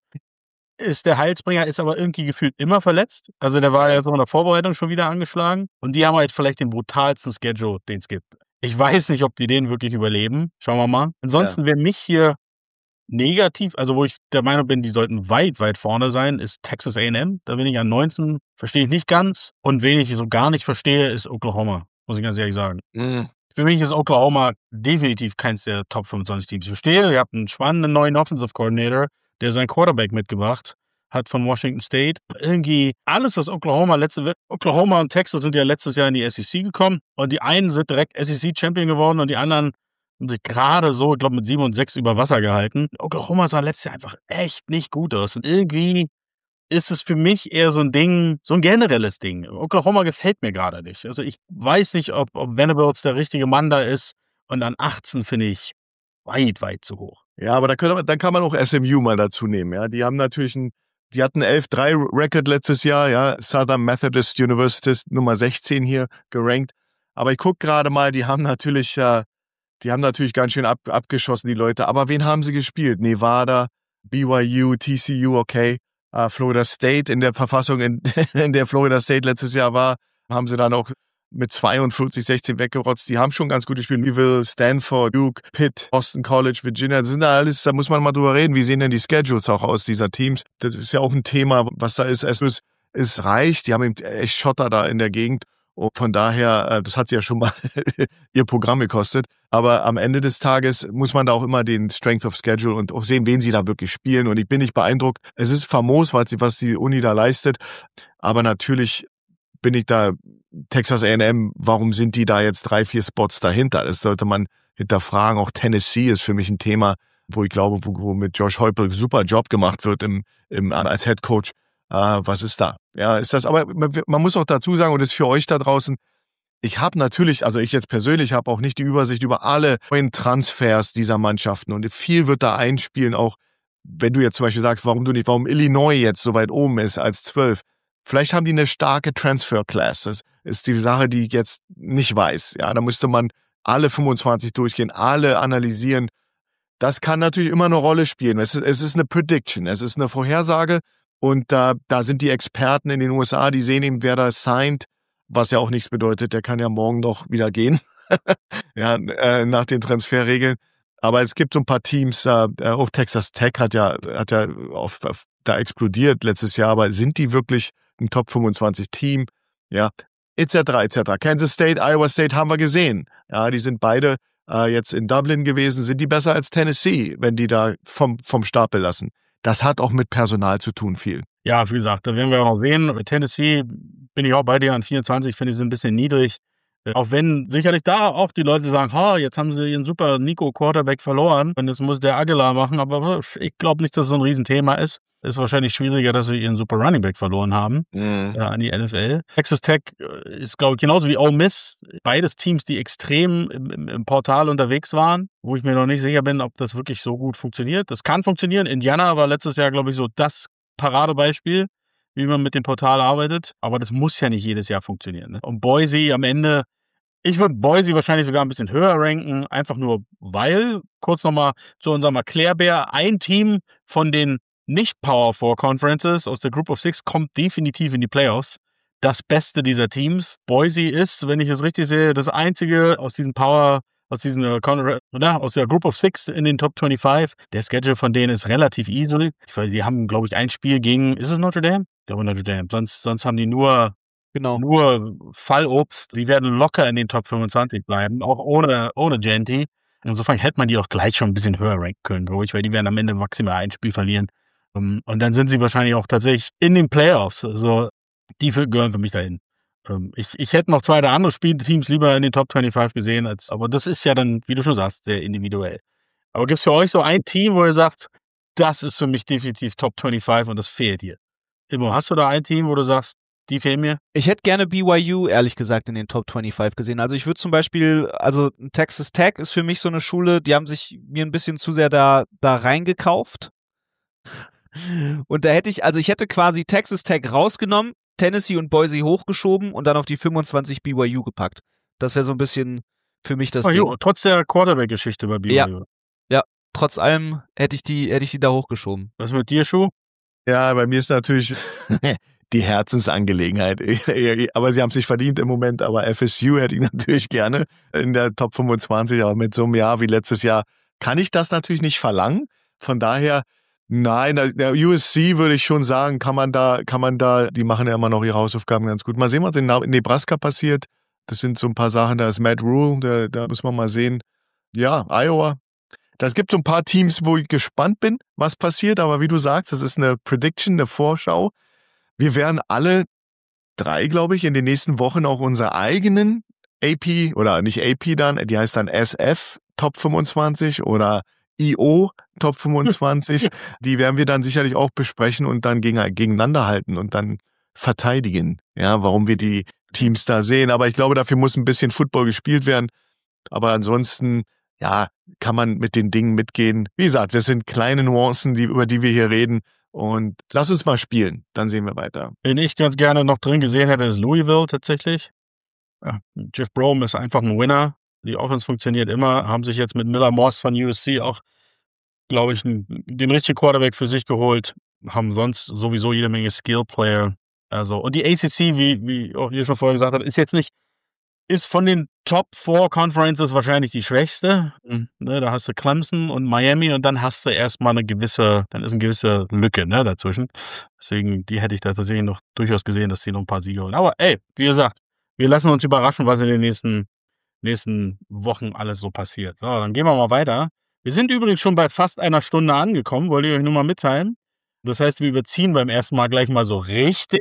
Ist der Heilsbringer, ist aber irgendwie gefühlt immer verletzt. Also der war ja so in der Vorbereitung schon wieder angeschlagen. Und die haben halt vielleicht den brutalsten Schedule, den es gibt. Ich weiß nicht, ob die den wirklich überleben. Schauen wir mal. Ansonsten, ja. Wer mich hier negativ, also wo ich der Meinung bin, die sollten weit, weit vorne sein, ist Texas A and M. Da bin ich an neunzehn, verstehe ich nicht ganz. Und wen ich so gar nicht verstehe, ist Oklahoma, muss ich ganz ehrlich sagen. Mhm. Für mich ist Oklahoma definitiv keins der Top fünfundzwanzig Teams. Ich verstehe, ihr habt einen spannenden neuen Offensive Coordinator, der seinen Quarterback mitgebracht hat von Washington State. Irgendwie alles, was Oklahoma letzte Oklahoma und Texas sind ja letztes Jahr in die S E C gekommen und die einen sind direkt S E C Champion geworden und die anderen haben sich gerade so, ich glaube, mit sieben und sechs über Wasser gehalten. Oklahoma sah letztes Jahr einfach echt nicht gut aus und irgendwie ist es für mich eher so ein Ding, so ein generelles Ding. Oklahoma gefällt mir gerade nicht. Also ich weiß nicht, ob, ob Venables der richtige Mann da ist und an achtzehn finde ich weit, weit zu hoch. Ja, aber da, könnte, da kann man auch S M U mal dazu nehmen. Ja, die haben natürlich ein, die hatten elf drei Record letztes Jahr. Ja, Southern Methodist University Nummer sechzehn hier gerankt. Aber ich gucke gerade mal, die haben natürlich, äh, die haben natürlich ganz schön ab, abgeschossen die Leute. Aber wen haben sie gespielt? Nevada, B Y U, T C U, okay, uh, Florida State in der Verfassung, in, in der Florida State letztes Jahr war, haben sie dann auch mit zweiundvierzig sechzehn weggerotzt. Die haben schon ganz gute Spiele. Louisville, Stanford, Duke, Pitt, Boston College, Virginia. Das sind da alles, da muss man mal drüber reden. Wie sehen denn die Schedules auch aus dieser Teams? Das ist ja auch ein Thema, was da ist. Es ist, es reicht. Die haben eben echt Schotter da in der Gegend. Und von daher, das hat ja schon mal ihr Programm gekostet. Aber am Ende des Tages muss man da auch immer den Strength of Schedule und auch sehen, wen sie da wirklich spielen. Und ich bin nicht beeindruckt. Es ist famos, was die, was die Uni da leistet. Aber natürlich bin ich da Texas A and M, warum sind die da jetzt drei, vier Spots dahinter? Das sollte man hinterfragen. Auch Tennessee ist für mich ein Thema, wo ich glaube, wo, wo mit Josh Heupel super Job gemacht wird im, im, als Head Coach. Uh, was ist da? Ja, ist das, aber man muss auch dazu sagen, und das ist für euch da draußen, ich habe natürlich, also ich jetzt persönlich habe auch nicht die Übersicht über alle neuen Transfers dieser Mannschaften und viel wird da einspielen, auch wenn du jetzt zum Beispiel sagst, warum du nicht, warum Illinois jetzt so weit oben ist als zwölf. Vielleicht haben die eine starke Transfer-Class. Das ist die Sache, die ich jetzt nicht weiß. Ja, da müsste man alle fünfundzwanzig durchgehen, alle analysieren. Das kann natürlich immer eine Rolle spielen. Es ist, es ist eine Prediction, es ist eine Vorhersage. Und da, da sind die Experten in den U S A, die sehen eben, wer da signed, was ja auch nichts bedeutet, der kann ja morgen noch wieder gehen, ja, äh, nach den Transferregeln. Aber es gibt so ein paar Teams, äh, auch Texas Tech hat ja, hat ja auf, auf, da explodiert letztes Jahr, aber sind die wirklich ein Top fünfundzwanzig Team? Ja, et cetera, et cetera. Kansas State, Iowa State haben wir gesehen. Ja, die sind beide äh, jetzt in Dublin gewesen. Sind die besser als Tennessee, wenn die da vom, vom Stapel lassen? Das hat auch mit Personal zu tun, viel. Ja, wie gesagt, da werden wir auch noch sehen. Tennessee bin ich auch bei dir an vierundzwanzig, finde ich sie ein bisschen niedrig. Auch wenn sicherlich da auch die Leute sagen, ha, jetzt haben sie ihren super Nico-Quarterback verloren und jetzt muss der Aguilar machen, aber ich glaube nicht, dass es so ein Riesenthema ist. Ist wahrscheinlich schwieriger, dass sie ihren super Running Back verloren haben mhm. äh, an die N F L. Texas Tech ist, glaube ich, genauso wie Ole Miss. Beides Teams, die extrem im, im, im Portal unterwegs waren, wo ich mir noch nicht sicher bin, ob das wirklich so gut funktioniert. Das kann funktionieren. Indiana war letztes Jahr, glaube ich, so das Paradebeispiel, wie man mit dem Portal arbeitet. Aber das muss ja nicht jedes Jahr funktionieren. Ne? Und Boise am Ende Ich würde Boise wahrscheinlich sogar ein bisschen höher ranken, einfach nur weil, kurz nochmal zu unserem Erklärbär, ein Team von den nicht-Power Four Conferences aus der Group of Six kommt definitiv in die Playoffs. Das Beste dieser Teams. Boise ist, wenn ich es richtig sehe, das einzige aus diesen Power, aus diesen äh, Con- oder, aus der Group of Six in den Top fünfundzwanzig. Der Schedule von denen ist relativ easy. Ich weiß, die haben, glaube ich, ein Spiel gegen, ist es Notre Dame? Ich glaube Notre Dame. Sonst, sonst haben die nur Genau. Nur Fallobst, die werden locker in den Top fünfundzwanzig bleiben, auch ohne, ohne Genty. Insofern hätte man die auch gleich schon ein bisschen höher ranken können, glaube ich, weil die werden am Ende maximal ein Spiel verlieren. Um, und dann sind sie wahrscheinlich auch tatsächlich in den Playoffs. Also, die für, gehören für mich dahin. Um, ich, ich hätte noch zwei der andere Spielteams lieber in den Top fünfundzwanzig gesehen, als, aber das ist ja dann, wie du schon sagst, sehr individuell. Aber gibt es für euch so ein Team, wo ihr sagt, das ist für mich definitiv Top fünfundzwanzig und das fehlt dir? Immo, hast du da ein Team, wo du sagst, die fehlen mir? Ich hätte gerne B Y U, ehrlich gesagt, in den Top fünfundzwanzig gesehen. Also ich würde zum Beispiel, also Texas Tech ist für mich so eine Schule, die haben sich mir ein bisschen zu sehr da, da reingekauft. Und da hätte ich, also ich hätte quasi Texas Tech rausgenommen, Tennessee und Boise hochgeschoben und dann auf die fünfundzwanzig B Y U gepackt. Das wäre so ein bisschen für mich das oh, Ding. Jo, trotz der Quarterback-Geschichte bei B Y U. Ja. Ja, trotz allem hätte ich die, hätte ich die da hochgeschoben. Was mit dir, Schuh? Ja, bei mir ist natürlich die Herzensangelegenheit. Aber sie haben es sich verdient im Moment. Aber F S U hätte ich natürlich gerne in der Top fünfundzwanzig. Aber mit so einem Jahr wie letztes Jahr kann ich das natürlich nicht verlangen. Von daher, nein, der U S C würde ich schon sagen, kann man da, kann man da, die machen ja immer noch ihre Hausaufgaben ganz gut. Mal sehen, was in Nebraska passiert. Das sind so ein paar Sachen, da ist Matt Rule, da, da muss man mal sehen. Ja, Iowa. Es gibt so ein paar Teams, wo ich gespannt bin, was passiert. Aber wie du sagst, das ist eine Prediction, eine Vorschau. Wir werden alle drei, glaube ich, in den nächsten Wochen auch unsere eigenen A P oder nicht A P dann, die heißt dann S F Top fünfundzwanzig oder I O Top fünfundzwanzig. Die werden wir dann sicherlich auch besprechen und dann gegen, gegeneinander halten und dann verteidigen, ja, warum wir die Teams da sehen. Aber ich glaube, dafür muss ein bisschen Football gespielt werden. Aber ansonsten, ja, kann man mit den Dingen mitgehen. Wie gesagt, das sind kleine Nuancen, die, über die wir hier reden. Und lass uns mal spielen, dann sehen wir weiter. Wen ich ganz gerne noch drin gesehen hätte, ist Louisville tatsächlich. Ja, Jeff Brom ist einfach ein Winner. Die Offense funktioniert immer. Haben sich jetzt mit Miller Moss von U S C auch, glaube ich, den richtigen Quarterback für sich geholt. Haben sonst sowieso jede Menge Skill-Player. Also, und die A C C, wie, wie auch ihr schon vorher gesagt habt, ist jetzt nicht, ist von den Top Four Conferences wahrscheinlich die schwächste. Mhm. Ne, da hast du Clemson und Miami und dann hast du erstmal eine gewisse, dann ist eine gewisse Lücke, ne, dazwischen. Deswegen, die hätte ich da tatsächlich noch durchaus gesehen, dass die noch ein paar Siege holen. Aber ey, wie gesagt, wir lassen uns überraschen, was in den nächsten, nächsten Wochen alles so passiert. So, dann gehen wir mal weiter. Wir sind übrigens schon bei fast einer Stunde angekommen, wollte ich euch nur mal mitteilen. Das heißt, wir überziehen beim ersten Mal gleich mal so richtig.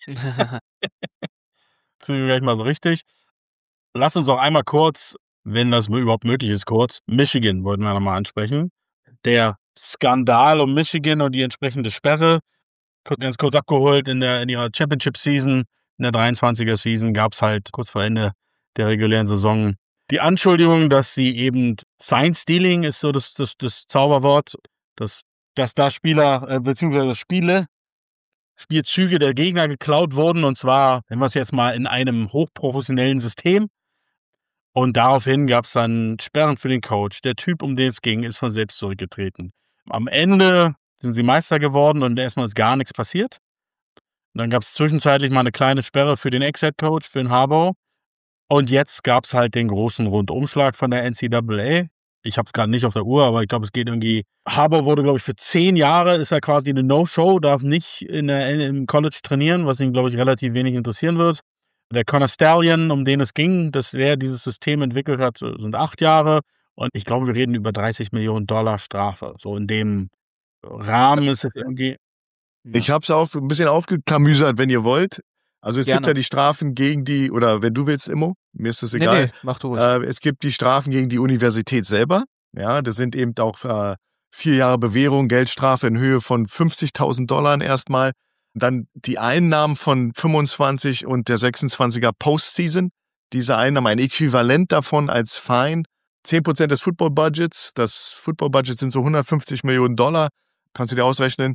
Ziehen wir gleich mal so richtig. Lass uns auch einmal kurz, wenn das überhaupt möglich ist, kurz, Michigan wollten wir nochmal ansprechen. Der Skandal um Michigan und die entsprechende Sperre, ganz kurz abgeholt, in der in ihrer Championship-Season, in der dreiundzwanziger Season gab es halt kurz vor Ende der regulären Saison die Anschuldigung, dass sie eben Sign-Stealing ist so das, das, das Zauberwort, dass, dass da Spieler, äh, beziehungsweise Spiele, Spielzüge der Gegner geklaut wurden und zwar, wenn wir es jetzt mal in einem hochprofessionellen System. Und daraufhin gab es dann Sperren für den Coach. Der Typ, um den es ging, ist von selbst zurückgetreten. Am Ende sind sie Meister geworden und erstmal ist gar nichts passiert. Und dann gab es zwischenzeitlich mal eine kleine Sperre für den Ex-Head-Coach, für den Harbaugh. Und jetzt gab es halt den großen Rundumschlag von der N C double A. Ich habe es gerade nicht auf der Uhr, aber ich glaube, es geht irgendwie. Harbaugh wurde, glaube ich, für zehn Jahre ist er quasi eine No-Show, darf nicht in der, im College trainieren, was ihn, glaube ich, relativ wenig interessieren wird. Der Connor Stallion, um den es ging, dass wer dieses System entwickelt hat, sind acht Jahre. Und ich glaube, wir reden über dreißig Millionen Dollar Strafe. So in dem Rahmen ist es irgendwie. Ich habe es auch ein bisschen aufgeklamüsert, wenn ihr wollt. Also es Gerne. gibt ja die Strafen gegen die, oder wenn du willst, Immo, mir ist das egal. Nee, nee, mach du ruhig. Äh, es gibt die Strafen gegen die Universität selber. Ja, das sind eben auch äh, vier Jahre Bewährung, Geldstrafe in Höhe von fünfzigtausend Dollar erstmal. Dann die Einnahmen von fünfundzwanzig und der sechsundzwanziger Postseason. Diese Einnahmen, ein Äquivalent davon als Fine. zehn Prozent des Football-Budgets. Das Football-Budget sind so hundertfünfzig Millionen Dollar. Kannst du dir ausrechnen.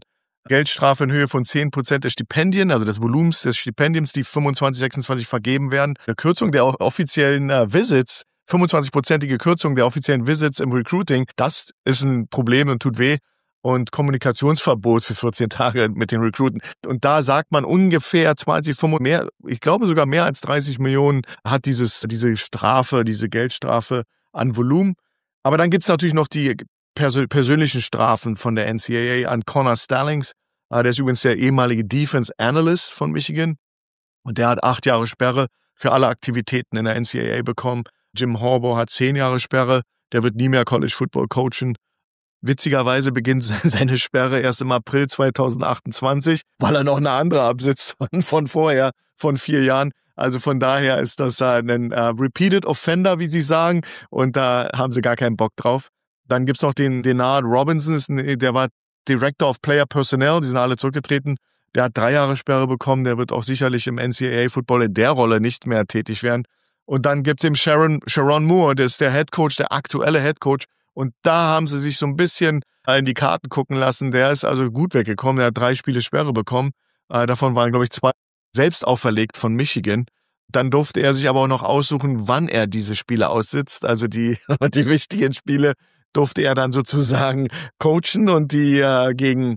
Geldstrafe in Höhe von zehn Prozent der Stipendien, also des Volumens des Stipendiums, die fünfundzwanzig, sechsundzwanzig vergeben werden. Eine Kürzung der offiziellen äh, Visits, fünfundzwanzig-prozentige Kürzung der offiziellen Visits im Recruiting, das ist ein Problem und tut weh. Und Kommunikationsverbot für vierzehn Tage mit den Recruiten. Und da sagt man ungefähr zwanzig, fünfundzwanzig, mehr, ich glaube sogar mehr als dreißig Millionen hat dieses, diese Strafe, diese Geldstrafe an Volumen. Aber dann gibt's natürlich noch die persö- persönlichen Strafen von der N C A A an Connor Stallings. Der ist übrigens der ehemalige Defense Analyst von Michigan. Und der hat acht Jahre Sperre für alle Aktivitäten in der N C A A bekommen. Jim Harbaugh hat zehn Jahre Sperre. Der wird nie mehr College Football coachen. Witzigerweise beginnt seine Sperre erst im April zweitausendachtundzwanzig, weil er noch eine andere absitzt von, von vorher, von vier Jahren. Also von daher ist das ein uh, Repeated Offender, wie sie sagen, und da haben sie gar keinen Bock drauf. Dann gibt's noch den Denard Robinson, der war Director of Player Personnel, die sind alle zurückgetreten. Der hat drei Jahre Sperre bekommen, der wird auch sicherlich im N C A A-Football in der Rolle nicht mehr tätig werden. Und dann gibt's eben Sharon, Sharon Moore, der ist der Head Coach, der aktuelle Head Coach. Und da haben sie sich so ein bisschen in die Karten gucken lassen. Der ist also gut weggekommen. Der hat drei Spiele Sperre bekommen. Äh, davon waren, glaube ich, zwei selbst auferlegt von Michigan. Dann durfte er sich aber auch noch aussuchen, wann er diese Spiele aussitzt. Also die, die wichtigen Spiele durfte er dann sozusagen coachen und die äh, gegen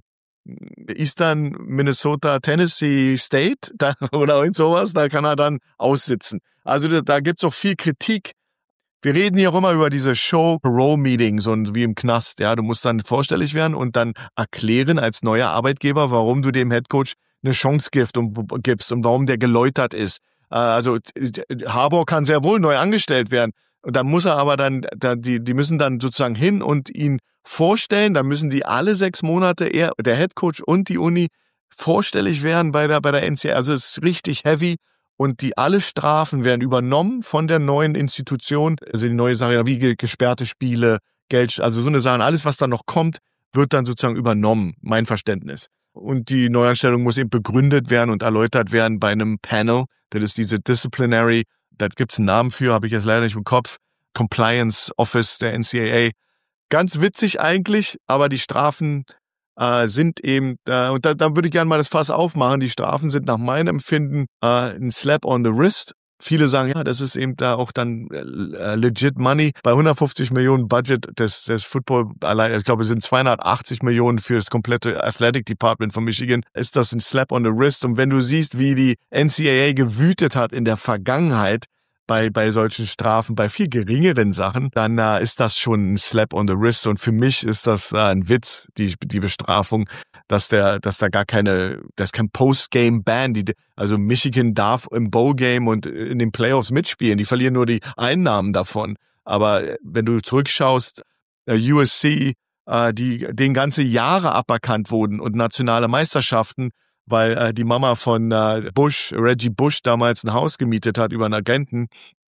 Eastern Minnesota, Tennessee State da, oder irgend sowas, da kann er dann aussitzen. Also da, da gibt's auch viel Kritik. Wir reden hier auch immer über diese Show-Parole-Meetings und wie im Knast. Ja, du musst dann vorstellig werden und dann erklären als neuer Arbeitgeber, warum du dem Headcoach eine Chance gibst und, gibst und warum der geläutert ist. Also Harbaugh kann sehr wohl neu angestellt werden. Und dann muss er aber dann, die, die müssen dann sozusagen hin und ihn vorstellen. Dann müssen die alle sechs Monate, er, der Headcoach und die Uni, vorstellig werden bei der, bei der N C A A. Also es ist richtig heavy. Und die alle Strafen werden übernommen von der neuen Institution. Also die neue Sache, wie gesperrte Spiele, Geld, also so eine Sache. Alles, was dann noch kommt, wird dann sozusagen übernommen, mein Verständnis. Und die Neuanstellung muss eben begründet werden und erläutert werden bei einem Panel. Das ist diese Disciplinary, da gibt's einen Namen für, habe ich jetzt leider nicht im Kopf, Compliance Office der N C A A. Ganz witzig eigentlich, aber die Strafen äh, sind eben, äh, und da, da würde ich gerne mal das Fass aufmachen, die Strafen sind nach meinem Empfinden äh, ein Slap on the wrist. Viele sagen, ja, das ist eben da auch dann äh, legit money. Bei hundertfünfzig Millionen Budget des, des Football, allein, ich glaube, es sind zweihundertachtzig Millionen für das komplette Athletic Department von Michigan, ist das ein Slap on the wrist. Und wenn du siehst, wie die N C A A gewütet hat in der Vergangenheit, bei, bei solchen Strafen, bei viel geringeren Sachen, dann äh, ist das schon ein Slap on the wrist. Und für mich ist das äh, ein Witz, die, die Bestrafung, dass der, dass da gar keine, das ist kein Post-Game-Ban. Die, also Michigan darf im Bowl-Game und in den Playoffs mitspielen. Die verlieren nur die Einnahmen davon. Aber wenn du zurückschaust, äh, U S C, äh, die, denen ganze Jahre aberkannt wurden und nationale Meisterschaften, weil äh, die Mama von äh, Bush, Reggie Bush, damals ein Haus gemietet hat über einen Agenten,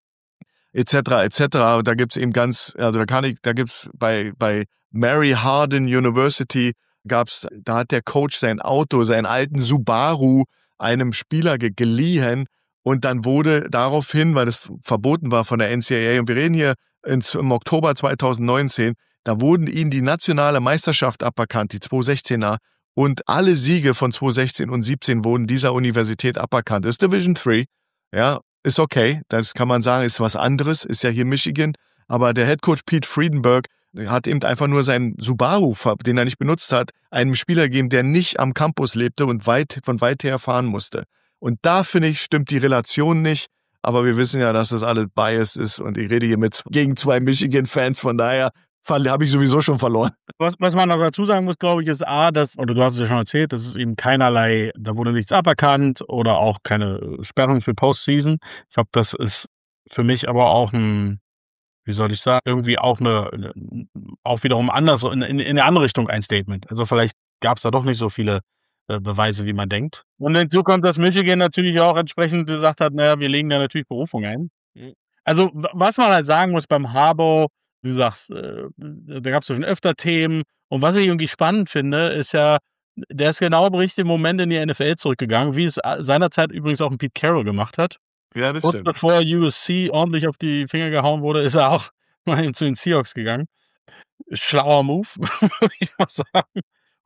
et cetera, et cetera. Und da gibt's eben ganz, also da kann ich, da gibt's bei bei Mary Hardin University gab's, da hat der Coach sein Auto, seinen alten Subaru einem Spieler ge- geliehen und dann wurde daraufhin, weil das verboten war von der N C A A, und wir reden hier ins, im Oktober zweitausendneunzehn, da wurden ihnen die nationale Meisterschaft aberkannt, die zweitausendsechzehner. Und alle Siege von zweitausendsechzehn und siebzehn wurden dieser Universität aberkannt. Das ist Division drei, ja, ist okay. Das kann man sagen, ist was anderes, ist ja hier Michigan. Aber der Headcoach Pete Friedenberg hat eben einfach nur seinen Subaru, den er nicht benutzt hat, einem Spieler gegeben, der nicht am Campus lebte und weit, von weit her fahren musste. Und da, finde ich, stimmt die Relation nicht. Aber wir wissen ja, dass das alles biased ist. Und ich rede hier mit gegen zwei Michigan-Fans, von daher habe ich sowieso schon verloren. Was, was man noch dazu sagen muss, glaube ich, ist A, dass, oder du hast es ja schon erzählt, dass es eben keinerlei, da wurde nichts aberkannt oder auch keine Sperrung für Postseason. Ich glaube, das ist für mich aber auch ein, wie soll ich sagen, irgendwie auch eine, auch wiederum anders, in, in, in eine andere Richtung ein Statement. Also vielleicht gab es da doch nicht so viele äh, Beweise, wie man denkt. Und hinzu kommt, dass Michigan natürlich auch entsprechend gesagt hat, naja, wir legen da natürlich Berufung ein. Also was man halt sagen muss beim Harbaugh, du sagst, äh, da gab es ja schon öfter Themen. Und was ich irgendwie spannend finde, ist ja, der ist genau im richtigen Moment in die N F L zurückgegangen, wie es seinerzeit übrigens auch ein Pete Carroll gemacht hat. Ja, das Und stimmt. bevor U S C ordentlich auf die Finger gehauen wurde, ist er auch mal zu den Seahawks gegangen. Schlauer Move, würde ich mal sagen.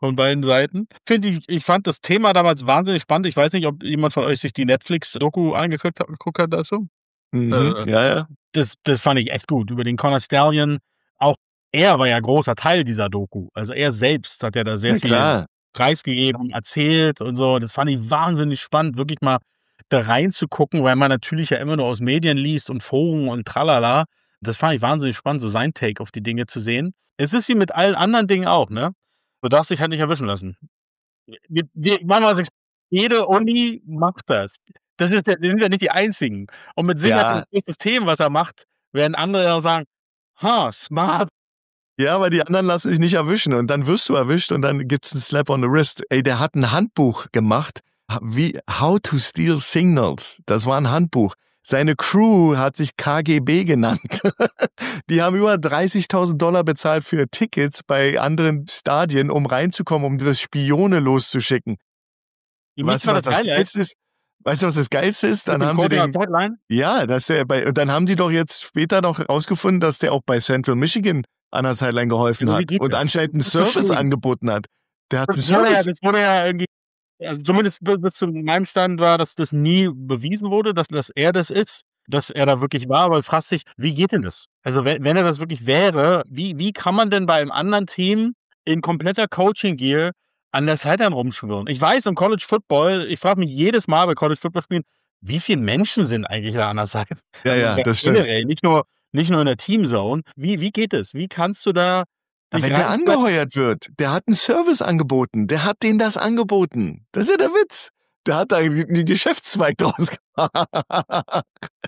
von beiden Seiten. Finde ich, ich fand das Thema damals wahnsinnig spannend. Ich weiß nicht, ob jemand von euch sich die Netflix-Doku angeguckt hat, geguckt hat dazu. Mhm. Äh, Ja, ja. Das, das fand ich echt gut. Über den Connor Stallion. Auch er war ja großer Teil dieser Doku. Also er selbst hat ja da sehr Ja, viel klar. preisgegeben, erzählt und so. Das fand ich wahnsinnig spannend, wirklich mal da reinzugucken, weil man natürlich ja immer nur aus Medien liest und Foren und tralala. Das fand ich wahnsinnig spannend, so sein Take auf die Dinge zu sehen. Es ist wie mit allen anderen Dingen auch, ne? Du darfst dich halt nicht erwischen lassen. Wir, wir, machen wir was, jede Uni macht das. Das ist ja, die sind ja nicht die einzigen. Und mit Sicherheit Ja. das nächste System, was er macht, werden andere ja sagen, ha, smart. Ja, aber die anderen lassen sich nicht erwischen und dann wirst du erwischt und dann gibt's einen Slap on the wrist. Ey, der hat ein Handbuch gemacht, wie How to Steal Signals. Das war ein Handbuch. Seine Crew hat sich K G B genannt. Die haben über dreißigtausend Dollar bezahlt für Tickets bei anderen Stadien, um reinzukommen, um das Spione loszuschicken. Weißt du, was das Geilste ist? Weißt du, was das Geilste ist? Dann haben sie den, ja, dass der bei, dann haben sie doch jetzt später noch rausgefunden, dass der auch bei Central Michigan an der Sideline geholfen hat und anscheinend einen Service angeboten hat. Der hat einen Service. Das wurde ja irgendwie, also zumindest bis zu meinem Stand war, dass das nie bewiesen wurde, dass, dass er das ist, dass er da wirklich war, aber fragst sich, wie geht denn das? Also wenn, wenn er das wirklich wäre, wie, wie kann man denn bei einem anderen Team in kompletter Coaching-Gear an der Sideline rumschwirren? Ich weiß, im College Football, ich frage mich jedes Mal bei College Football Spielen, wie viele Menschen sind eigentlich da an der Seite? Ja, also ja, das stimmt. Generell, nicht nur, nicht nur in der Teamzone. Wie, wie geht es? Wie kannst du da Ja, wenn der angeheuert wird, der hat einen Service angeboten, der hat denen das angeboten. Das ist ja der Witz. Der hat da einen Geschäftszweig draus gemacht.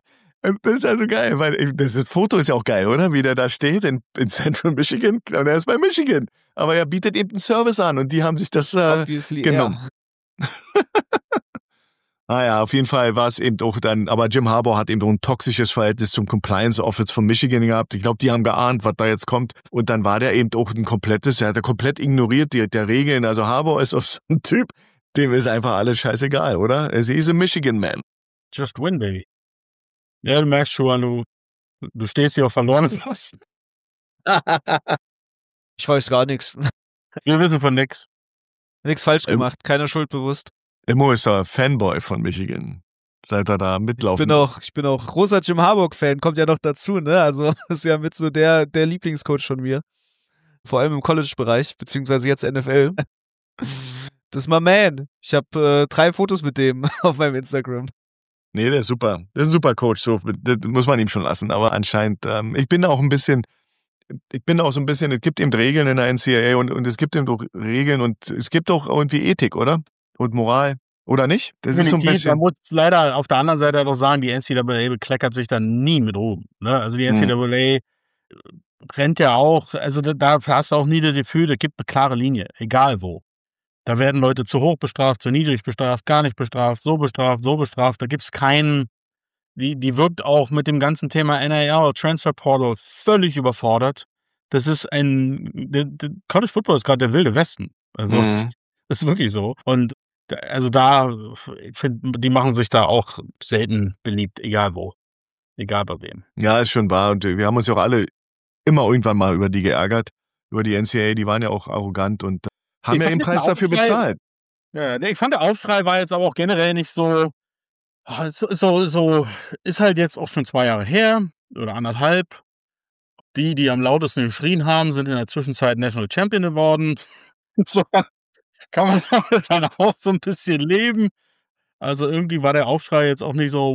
Das ist also geil, weil das Foto ist ja auch geil, oder? Wie der da steht in, in Central Michigan und er ist bei Michigan. Aber er bietet eben einen Service an und die haben sich das äh, genommen. Ja. Naja, auf jeden Fall war es eben auch dann, aber Jim Harbaugh hat eben auch ein toxisches Verhältnis zum Compliance Office von Michigan gehabt. Ich glaube, die haben geahnt, was da jetzt kommt. Und dann war der eben auch ein komplettes, er hat ja komplett ignoriert die, der Regeln. Also Harbaugh ist auch so ein Typ, dem ist einfach alles scheißegal, oder? Also he is a Michigan man. Just win, baby. Ja, du merkst schon, du, du stehst hier auf verlorenen Posten. Ich weiß gar nichts. Wir wissen von nix. Nichts falsch gemacht, keiner Schuld bewusst. Immo ist der Fanboy von Michigan. Seit er da mitlaufen. Ich bin auch, ich bin auch großer Jim Harbaugh-Fan, kommt ja noch dazu, ne? Also ist ja mit so der, der Lieblingscoach von mir. Vor allem im College-Bereich, beziehungsweise jetzt N F L. Das ist my man. Ich habe äh, drei Fotos mit dem auf meinem Instagram. Nee, der ist super. Der ist ein super Coach, so das muss man ihm schon lassen. Aber anscheinend, ähm, ich bin auch ein bisschen, ich bin auch so ein bisschen, es gibt eben Regeln in der N C double A und, und es gibt eben auch Regeln und es gibt auch irgendwie Ethik, oder? Und Moral, oder nicht? Das ist so ein bisschen. Man muss leider auf der anderen Seite auch sagen, die N C double A bekleckert sich da nie mit Ruhm. Ne? Also die N C double A hm. rennt ja auch, also da, da hast du auch nie das Gefühl, da gibt eine klare Linie, egal wo. Da werden Leute zu hoch bestraft, zu niedrig bestraft, gar nicht bestraft, so bestraft, so bestraft. Da gibt's keinen, die, die wirkt auch mit dem ganzen Thema N I L, Transfer Portal, völlig überfordert. Das ist ein, der, der College Football ist gerade der wilde Westen. Also, mhm. Das ist wirklich so. Und also da, ich finde, die machen sich da auch selten beliebt, egal wo. Egal bei wem. Ja, ist schon wahr. Und wir haben uns ja auch alle immer irgendwann mal über die geärgert. Über die N C double A, die waren ja auch arrogant und haben ich ja den Preis dafür bezahlt. Ja, ich fand, der Aufschrei war jetzt aber auch generell nicht so, so, so, ist halt jetzt auch schon zwei Jahre her oder anderthalb. Die, die am lautesten geschrien haben, sind in der Zwischenzeit National Champion geworden. So kann man dann auch so ein bisschen leben. Also irgendwie war der Aufschrei jetzt auch nicht so.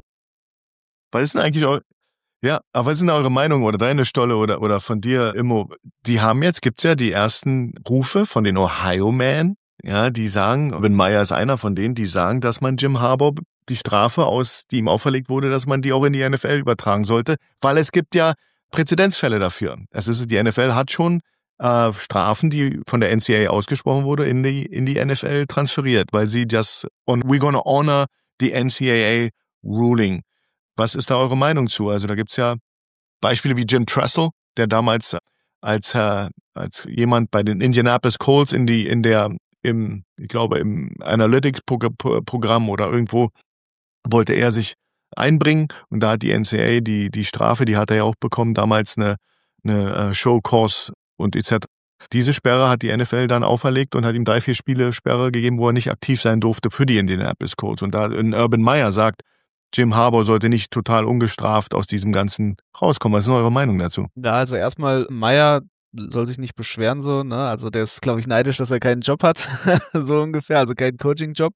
Was ist denn eigentlich eu- ja, aber was ist denn eure Meinung oder deine Stolle oder, oder von dir, Immo? Die haben jetzt, gibt's ja die ersten Rufe von den Ohio Men, ja, die sagen, Ben Meyer ist einer von denen, die sagen, dass man Jim Harbaugh die Strafe aus, die ihm auferlegt wurde, dass man die auch in die N F L übertragen sollte, weil es gibt ja Präzedenzfälle dafür. Es ist, die N F L hat schon äh, Strafen, die von der N C double A ausgesprochen wurde, in die in die N F L transferiert, weil sie just on we're gonna honor the N C double A ruling. Was ist da eure Meinung zu? Also da gibt's ja Beispiele wie Jim Tressel, der damals als äh, als jemand bei den Indianapolis Colts in die in der im ich glaube im Analytics-Programm oder irgendwo wollte er sich einbringen und da hat die N C double A die die Strafe, die hat er ja auch bekommen, damals eine eine äh, Show Cause und et cetera. Diese Sperre hat die N F L dann auferlegt und hat ihm drei, vier Spiele Sperre gegeben, wo er nicht aktiv sein durfte für die Indianapolis Colts. Und da in Urban Meyer sagt, Jim Harbaugh sollte nicht total ungestraft aus diesem Ganzen rauskommen. Was ist denn eure Meinung dazu? Ja, also erstmal, Meyer soll sich nicht beschweren so, ne? Also der ist, glaube ich, neidisch, dass er keinen Job hat, so ungefähr, also keinen Coaching-Job.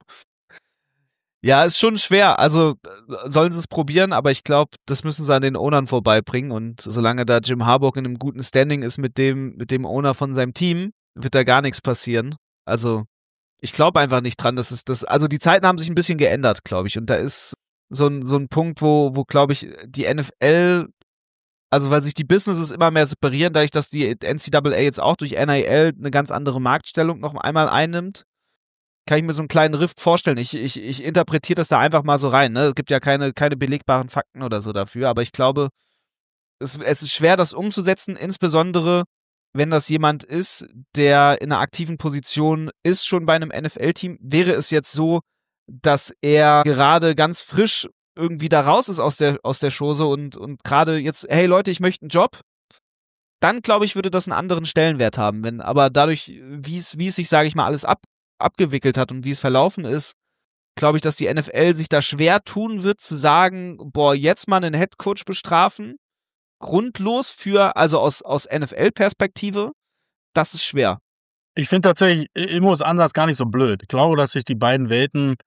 Ja, ist schon schwer. Also sollen sie es probieren, aber ich glaube, das müssen sie an den Ownern vorbeibringen. Und solange da Jim Harbaugh in einem guten Standing ist mit dem, mit dem Owner von seinem Team, wird da gar nichts passieren. Also ich glaube einfach nicht dran, dass es das. Also die Zeiten haben sich ein bisschen geändert, glaube ich. Und da ist so ein, so ein Punkt, wo, wo, glaube ich, die N F L, also weil sich die Businesses immer mehr separieren, dadurch, dass die N C A A jetzt auch durch N I L eine ganz andere Marktstellung noch einmal einnimmt, kann ich mir so einen kleinen Rift vorstellen. Ich, ich, ich interpretiere das da einfach mal so rein. Ne? Es gibt ja keine, keine belegbaren Fakten oder so dafür, aber ich glaube, es, es ist schwer, das umzusetzen, insbesondere wenn das jemand ist, der in einer aktiven Position ist, schon bei einem N F L-Team. Wäre es jetzt so, dass er gerade ganz frisch irgendwie da raus ist aus der, aus der Chose und, und gerade jetzt, hey Leute, ich möchte einen Job, dann glaube ich, würde das einen anderen Stellenwert haben. Wenn, aber dadurch, wie es, wie es sich, sage ich mal, alles ab abgewickelt hat und wie es verlaufen ist, glaube ich, dass die N F L sich da schwer tun wird, zu sagen, boah, jetzt mal einen Headcoach bestrafen, grundlos für, also aus, aus N F L-Perspektive, das ist schwer. Ich finde tatsächlich Immos Ansatz gar nicht so blöd. Ich glaube, dass sich die beiden Welten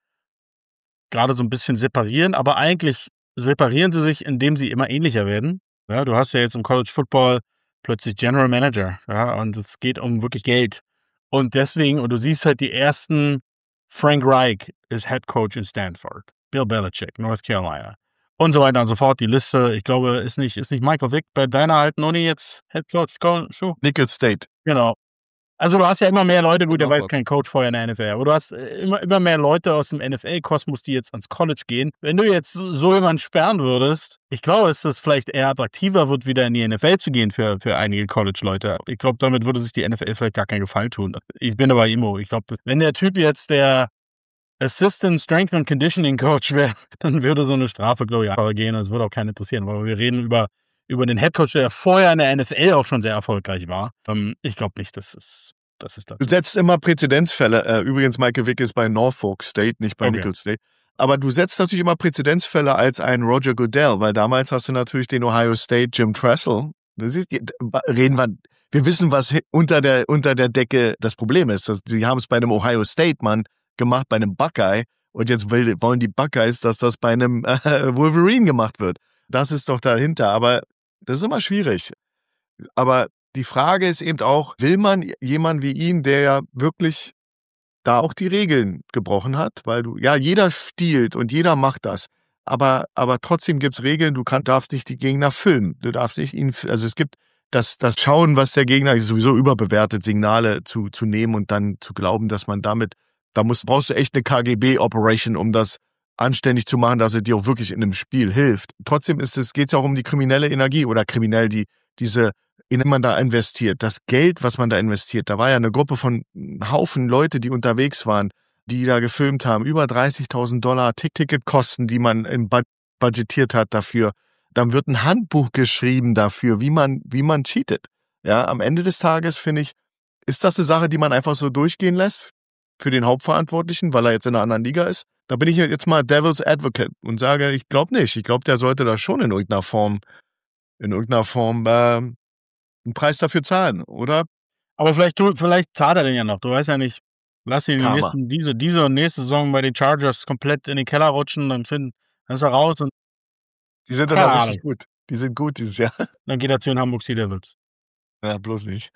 gerade so ein bisschen separieren, aber eigentlich separieren sie sich, indem sie immer ähnlicher werden. Ja, du hast ja jetzt im College Football plötzlich General Manager, ja, und es geht um wirklich Geld. Und deswegen, und du siehst halt die ersten, Frank Reich ist Head Coach in Stanford, Bill Belichick, North Carolina und so weiter und so fort. Die Liste, ich glaube, ist nicht, ist nicht Michael Vick bei deiner alten Uni jetzt Head Coach? Nicholls State. Genau. Also du hast ja immer mehr Leute, gut, der war Norfolk. kein Coach vorher in der N F L, aber du hast immer, immer mehr Leute aus dem N F L-Kosmos, die jetzt ans College gehen. Wenn du jetzt so jemanden sperren würdest, ich glaube, dass es vielleicht eher attraktiver wird, wieder in die N F L zu gehen für, für einige College-Leute. Ich glaube, damit würde sich die N F L vielleicht gar keinen Gefallen tun. Ich bin aber Immo. Ich glaube, wenn der Typ jetzt der Assistant Strength and Conditioning Coach wäre, dann würde so eine Strafe, glaube ich, einfach gehen. Das würde auch keinen interessieren, weil wir reden über über den Headcoach, der vorher in der N F L auch schon sehr erfolgreich war. Ähm, ich glaube nicht, dass es, dass es dazu. Du setzt immer Präzedenzfälle. Äh, übrigens, Michael Vick ist bei Norfolk State, nicht bei Okay. Nicholls State. Aber du setzt natürlich immer Präzedenzfälle als ein Roger Goodell, weil damals hast du natürlich den Ohio State Jim Tressel. Das ist, reden wir, wir wissen, was unter der, unter der Decke das Problem ist. Sie haben es bei einem Ohio State Mann gemacht, bei einem Buckeye. Und jetzt will, wollen die Buckeyes, dass das bei einem äh, Wolverine gemacht wird. Das ist doch dahinter. Aber das ist immer schwierig. Aber die Frage ist eben auch, will man jemanden wie ihn, der ja wirklich da auch die Regeln gebrochen hat? Weil du, ja, jeder stiehlt und jeder macht das. Aber, aber trotzdem gibt's Regeln, du kann, darfst nicht die Gegner filmen. Du darfst nicht ihn, also es gibt das, das Schauen, was der Gegner sowieso überbewertet, Signale zu, zu nehmen und dann zu glauben, dass man damit, da musst, brauchst du echt eine K G B-Operation, um das anständig zu machen, dass er dir auch wirklich in einem Spiel hilft. Trotzdem ist es, geht's auch um die kriminelle Energie oder kriminell, die, diese, in man da investiert. Das Geld, was man da investiert, da war ja eine Gruppe von Haufen Leute, die unterwegs waren, die da gefilmt haben, über dreißigtausend Dollar Ticketkosten, die man im Bud- budgetiert hat dafür. Dann wird ein Handbuch geschrieben dafür, wie man, wie man cheatet. Ja, am Ende des Tages, finde ich, ist das eine Sache, die man einfach so durchgehen lässt für den Hauptverantwortlichen, weil er jetzt in einer anderen Liga ist. Da bin ich jetzt mal Devil's Advocate und sage, ich glaube nicht. Ich glaube, der sollte da schon in irgendeiner Form, in irgendeiner Form äh, einen Preis dafür zahlen, oder? Aber vielleicht, du, vielleicht zahlt er den ja noch. Du weißt ja nicht. Lass ihn die Karma. nächsten, diese, diese und nächste Saison bei den Chargers komplett in den Keller rutschen, dann, finden, dann ist er raus und Die sind dann Keine auch Ahnung. richtig gut. Die sind gut dieses Jahr. dann geht er zu den Hamburg Sea Devils. Ja, bloß nicht.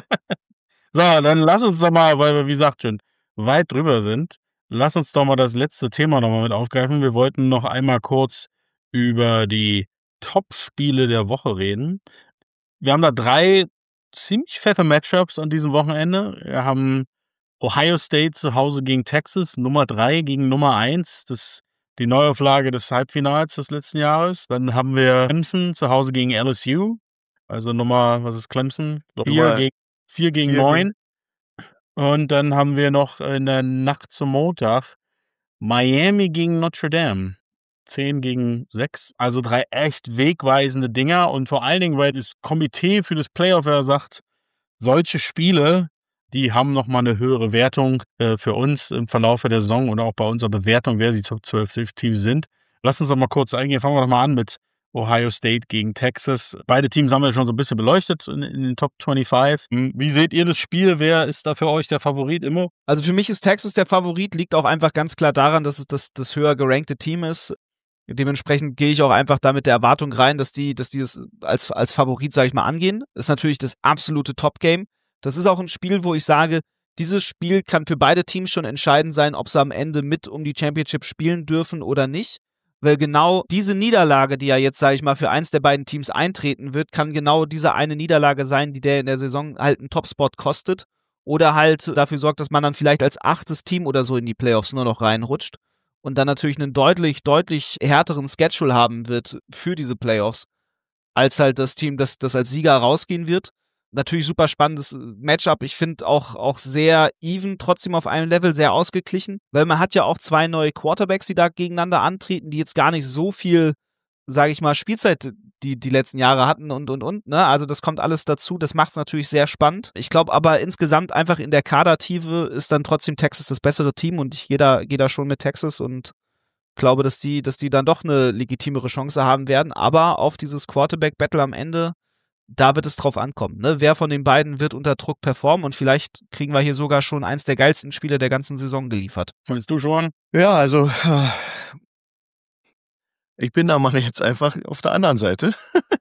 So, dann lass uns doch mal, weil wir, wie gesagt, schon weit drüber sind, lass uns doch mal das letzte Thema nochmal mit aufgreifen. Wir wollten noch einmal kurz über die Top-Spiele der Woche reden. Wir haben da drei ziemlich fette Matchups an diesem Wochenende. Wir haben Ohio State zu Hause gegen Texas, Nummer drei gegen Nummer eins, das die Neuauflage des Halbfinals des letzten Jahres. Dann haben wir Clemson zu Hause gegen L S U, also Nummer, was ist Clemson? Vier Nummer- gegen, vier gegen vier neun. Und dann haben wir noch in der Nacht zum Montag Miami gegen Notre Dame. zehn gegen sechs. Also drei echt wegweisende Dinger. Und vor allen Dingen, weil das Komitee für das Playoff ja sagt, solche Spiele, die haben nochmal eine höhere Wertung äh, für uns im Verlauf der Saison oder auch bei unserer Bewertung, wer die Top zwölf Teams sind. Lass uns doch mal kurz eingehen. Fangen wir doch mal an mit Ohio State gegen Texas. Beide Teams haben wir schon so ein bisschen beleuchtet in, in den Top fünfundzwanzig. Wie seht ihr das Spiel? Wer ist da für euch der Favorit immer? Also für mich ist Texas der Favorit, liegt auch einfach ganz klar daran, dass es das, das höher gerankte Team ist. Dementsprechend gehe ich auch einfach da mit der Erwartung rein, dass die, dass die das als, als Favorit, sage ich mal, angehen. Das ist natürlich das absolute Top-Game. Das ist auch ein Spiel, wo ich sage, dieses Spiel kann für beide Teams schon entscheidend sein, ob sie am Ende mit um die Championship spielen dürfen oder nicht. Weil genau diese Niederlage, die ja jetzt, sage ich mal, für eins der beiden Teams eintreten wird, kann genau diese eine Niederlage sein, die der in der Saison halt einen Topspot kostet. Oder halt dafür sorgt, dass man dann vielleicht als achtes Team oder so in die Playoffs nur noch reinrutscht. Und dann natürlich einen deutlich, deutlich härteren Schedule haben wird für diese Playoffs, als halt das Team, das, das als Sieger rausgehen wird. Natürlich super spannendes Matchup. Ich finde auch, auch sehr even, trotzdem auf einem Level, sehr ausgeglichen. Weil man hat ja auch zwei neue Quarterbacks, die da gegeneinander antreten, die jetzt gar nicht so viel, sage ich mal, Spielzeit die die letzten Jahre hatten und, und, und. Ne? Also das kommt alles dazu. Das macht es natürlich sehr spannend. Ich glaube aber insgesamt einfach in der Kadertiefe ist dann trotzdem Texas das bessere Team und ich gehe da, geh da schon mit Texas und glaube, dass die, dass die dann doch eine legitimere Chance haben werden. Aber auf dieses Quarterback-Battle am Ende, da wird es drauf ankommen. Ne? Wer von den beiden wird unter Druck performen und vielleicht kriegen wir hier sogar schon eins der geilsten Spiele der ganzen Saison geliefert. Meinst du schon? Ja, also ich bin da mal jetzt einfach auf der anderen Seite.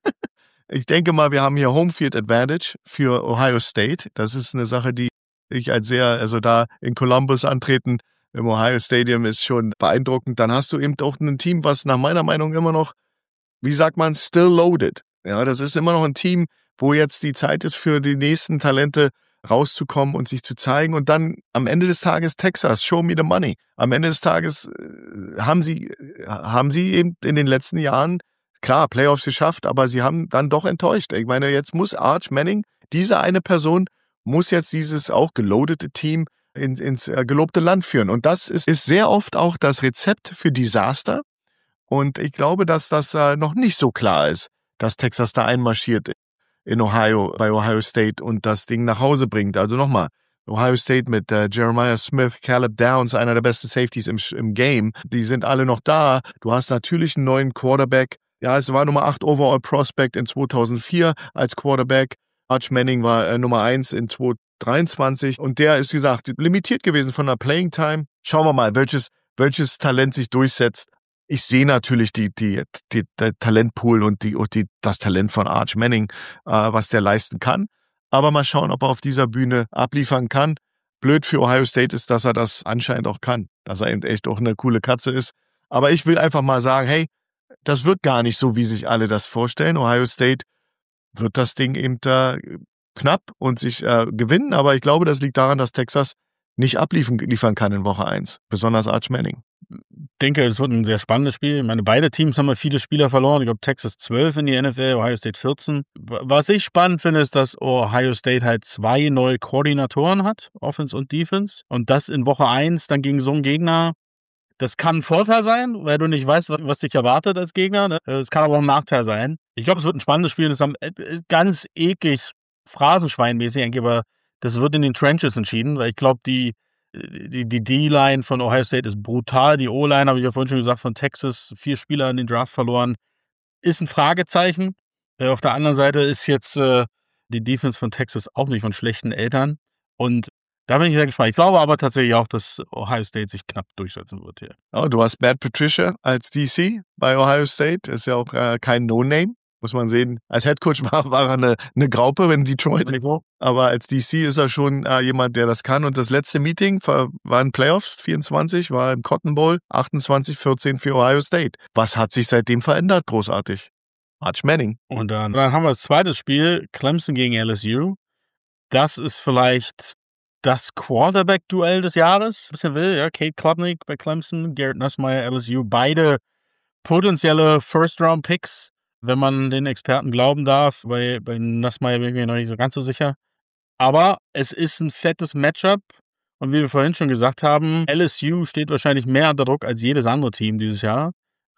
Ich denke mal, wir haben hier Homefield Advantage für Ohio State. Das ist eine Sache, die ich als sehr, also da in Columbus antreten im Ohio Stadium ist schon beeindruckend. Dann hast du eben auch ein Team, was nach meiner Meinung immer noch, wie sagt man, still loaded. Ja, das ist immer noch ein Team, wo jetzt die Zeit ist für die nächsten Talente rauszukommen und sich zu zeigen. Und dann am Ende des Tages Texas, show me the money. Am Ende des Tages äh, haben sie, äh, haben sie eben in den letzten Jahren, klar, Playoffs geschafft, aber sie haben dann doch enttäuscht. Ich meine, jetzt muss Arch Manning, diese eine Person, muss jetzt dieses auch gelodete Team in, ins äh, gelobte Land führen. Und das ist, ist sehr oft auch das Rezept für Desaster. Und ich glaube, dass das äh, noch nicht so klar ist, dass Texas da einmarschiert in Ohio, bei Ohio State und das Ding nach Hause bringt. Also nochmal, Ohio State mit äh, Jeremiah Smith, Caleb Downs, einer der besten Safeties im, im Game, die sind alle noch da. Du hast natürlich einen neuen Quarterback. Ja, es war Nummer acht Overall Prospect in zweitausendvier als Quarterback. Arch Manning war äh, Nummer eins in zweitausenddreiundzwanzig und der ist, wie gesagt, limitiert gewesen von der Playing Time. Schauen wir mal, welches, welches Talent sich durchsetzt. Ich sehe natürlich die, die, die, der Talentpool und die, und die, das Talent von Arch Manning, äh, was der leisten kann. Aber mal schauen, ob er auf dieser Bühne abliefern kann. Blöd für Ohio State ist, dass er das anscheinend auch kann. Dass er eben echt auch eine coole Katze ist. Aber ich will einfach mal sagen, hey, das wird gar nicht so, wie sich alle das vorstellen. Ohio State wird das Ding eben da knapp und sich äh, gewinnen. Aber ich glaube, das liegt daran, dass Texas nicht abliefern liefern kann in Woche eins. Besonders Arch Manning. Ich denke, es wird ein sehr spannendes Spiel. Ich meine, beide Teams haben ja viele Spieler verloren. Ich glaube, Texas zwölf in die N F L, Ohio State vierzehn. Was ich spannend finde, ist, dass Ohio State halt zwei neue Koordinatoren hat, Offense und Defense. Und das in Woche eins dann gegen so einen Gegner, das kann ein Vorteil sein, weil du nicht weißt, was dich erwartet als Gegner. Ne? Es kann aber auch ein Nachteil sein. Ich glaube, es wird ein spannendes Spiel. Das ist ganz eklig, phrasenschweinmäßig eigentlich, aber das wird in den Trenches entschieden, weil ich glaube, die Die, die D-Line von Ohio State ist brutal. Die O-Line, habe ich ja vorhin schon gesagt, von Texas, vier Spieler in den Draft verloren, ist ein Fragezeichen. Äh, auf der anderen Seite ist jetzt äh, die Defense von Texas auch nicht von schlechten Eltern. Und da bin ich sehr gespannt. Ich glaube aber tatsächlich auch, dass Ohio State sich knapp durchsetzen wird hier. Oh, du hast Matt Patricia als D C bei Ohio State. Ist ja auch äh, kein No-Name. Muss man sehen. Als Headcoach war, war er eine, eine Graupe in Detroit. Aber als D C ist er schon äh, jemand, der das kann. Und das letzte Meeting war, war in Playoffs, vierundzwanzig, war im Cotton Bowl, achtundzwanzig vierzehn für Ohio State. Was hat sich seitdem verändert? Großartig. Arch Manning. Und dann, dann haben wir das zweite Spiel, Clemson gegen L S U. Das ist vielleicht das Quarterback-Duell des Jahres, ein bisschen will. Ja, Kate Klubnik bei Clemson, Garrett Nussmeier, L S U. Beide potenzielle First-Round-Picks, wenn man den Experten glauben darf. Bei, bei Nussmeier bin ich mir noch nicht so ganz so sicher. Aber es ist ein fettes Matchup. Und wie wir vorhin schon gesagt haben, L S U steht wahrscheinlich mehr unter Druck als jedes andere Team dieses Jahr.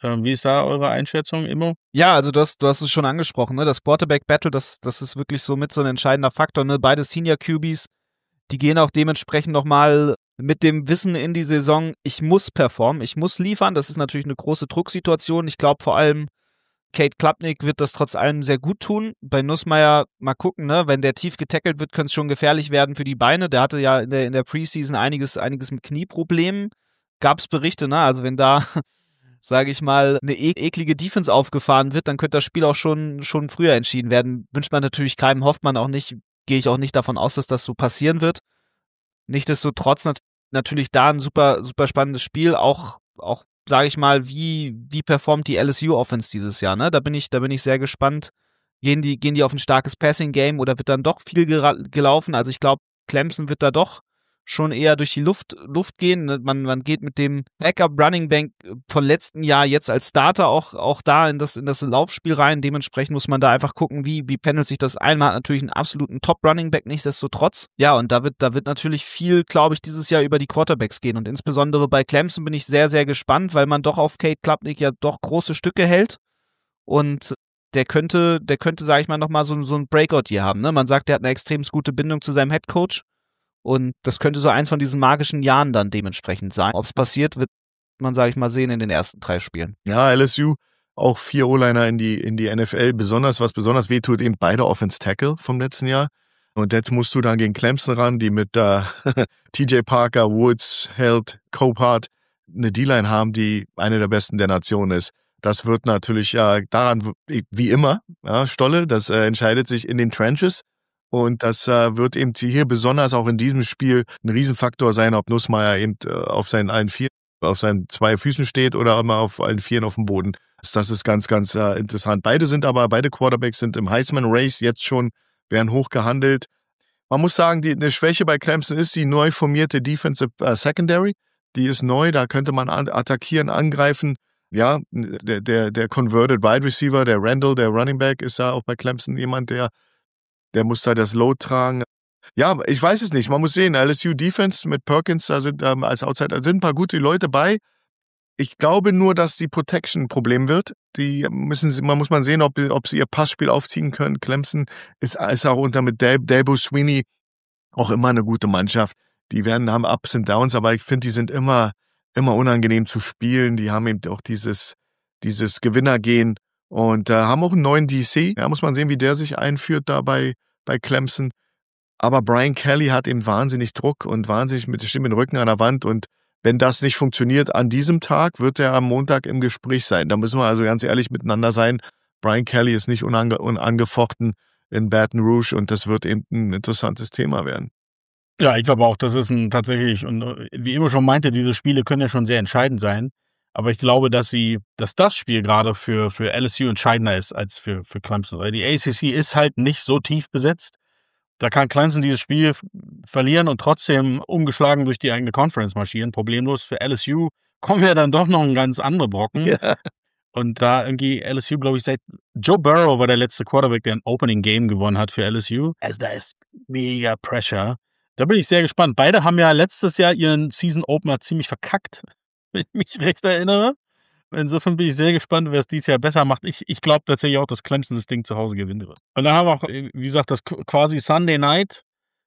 Ähm, wie ist da eure Einschätzung, Immo? Ja, also du hast, du hast es schon angesprochen, ne? Das Quarterback-Battle, das, das ist wirklich so mit so ein entscheidender Faktor, ne? Beide Senior-Q Bs, die gehen auch dementsprechend nochmal mit dem Wissen in die Saison, ich muss performen, ich muss liefern. Das ist natürlich eine große Drucksituation. Ich glaube vor allem, Cade Klubnik wird das trotz allem sehr gut tun. Bei Nussmeier mal gucken, ne? Wenn der tief getackelt wird, könnte es schon gefährlich werden für die Beine. Der hatte ja in der, in der Preseason einiges, einiges mit Knieproblemen. Gab es Berichte, ne? Also wenn da, sage ich mal, eine e- eklige Defense aufgefahren wird, dann könnte das Spiel auch schon, schon früher entschieden werden. Wünscht man natürlich keinem, hofft man auch nicht, gehe ich auch nicht davon aus, dass das so passieren wird. Nichtsdestotrotz nat- natürlich da ein super, super spannendes Spiel, auch, auch, sage ich mal, wie, wie performt die L S U-Offense dieses Jahr, ne? Da bin ich, da bin ich sehr gespannt. Gehen die, gehen die auf ein starkes Passing-Game oder wird dann doch viel gera- gelaufen? Also ich glaube, Clemson wird da doch schon eher durch die Luft, Luft gehen. Man, man geht mit dem Backup Running Back von letzten Jahr jetzt als Starter auch, auch da in das, in das Laufspiel rein. Dementsprechend muss man da einfach gucken, wie, wie pendelt sich das ein. Man hat natürlich einen absoluten Top Running Back, nichtsdestotrotz. Ja, und da wird, da wird natürlich viel, glaube ich, dieses Jahr über die Quarterbacks gehen. Und insbesondere bei Clemson bin ich sehr, sehr gespannt, weil man doch auf Cade Klubnik ja doch große Stücke hält. Und der könnte, der könnte, sage ich mal, nochmal so, so ein Breakout hier haben. Ne? Man sagt, der hat eine extrem gute Bindung zu seinem Headcoach. Und das könnte so eins von diesen magischen Jahren dann dementsprechend sein. Ob es passiert, wird man, sage ich mal, sehen in den ersten drei Spielen. Ja, L S U, auch vier O-Liner in die, in die N F L. Besonders, was besonders wehtut, eben beide Offense-Tackle vom letzten Jahr. Und jetzt musst du dann gegen Clemson ran, die mit äh, T J Parker, Woods, Held, Copart eine D-Line haben, die eine der besten der Nation ist. Das wird natürlich ja äh, daran, wie immer, ja, Stolle, das äh, entscheidet sich in den Trenches. Und das äh, wird eben hier besonders auch in diesem Spiel ein Riesenfaktor sein, ob Nussmeier eben äh, auf seinen allen vier, auf seinen zwei Füßen steht oder immer auf allen vieren auf dem Boden. Das, das ist ganz, ganz äh, interessant. Beide sind aber, beide Quarterbacks sind im Heisman-Race jetzt schon, werden hoch gehandelt. Man muss sagen, die eine Schwäche bei Clemson ist die neu formierte Defensive äh, Secondary. Die ist neu, da könnte man an, attackieren, angreifen. Ja, der, der, der Converted Wide Receiver, der Randall, der Running Back, ist ja auch bei Clemson jemand, der Der muss da das Load tragen. Ja, ich weiß es nicht. Man muss sehen, L S U Defense mit Perkins, da sind ähm, als Outsider, da sind ein paar gute Leute bei. Ich glaube nur, dass die Protection ein Problem wird. Die müssen, man muss man sehen, ob, ob sie ihr Passspiel aufziehen können. Clemson ist, ist auch unter mit Dab, Dabo Sweeney auch immer eine gute Mannschaft. Die werden, haben Ups und Downs, aber ich finde, die sind immer, immer unangenehm zu spielen. Die haben eben auch dieses, dieses Gewinnergehen. Und äh, haben auch einen neuen D C. Ja, muss man sehen, wie der sich einführt da bei, bei Clemson. Aber Brian Kelly hat eben wahnsinnig Druck und wahnsinnig mit dem Rücken an der Wand. Und wenn das nicht funktioniert an diesem Tag, wird er am Montag im Gespräch sein. Da müssen wir also ganz ehrlich miteinander sein. Brian Kelly ist nicht unange- unangefochten in Baton Rouge und das wird eben ein interessantes Thema werden. Ja, ich glaube auch, das ist ein tatsächlich, und wie immer schon meinte, diese Spiele können ja schon sehr entscheidend sein. Aber ich glaube, dass sie, dass das Spiel gerade für, für L S U entscheidender ist als für, für Clemson. Weil die A C C ist halt nicht so tief besetzt. Da kann Clemson dieses Spiel f- verlieren und trotzdem ungeschlagen durch die eigene Conference marschieren. Problemlos. Für L S U kommen ja dann doch noch ein ganz andere Brocken. Ja. Und da irgendwie L S U, glaube ich, seit Joe Burrow war der letzte Quarterback, der ein Opening Game gewonnen hat für L S U. Also da ist mega Pressure. Da bin ich sehr gespannt. Beide haben ja letztes Jahr ihren Season Opener ziemlich verkackt, wenn ich mich recht erinnere. Insofern bin ich sehr gespannt, wer es dieses Jahr besser macht. Ich, ich glaube tatsächlich auch, dass Clemson das Ding zu Hause gewinnen wird. Und dann haben wir auch, wie gesagt, das quasi Sunday Night,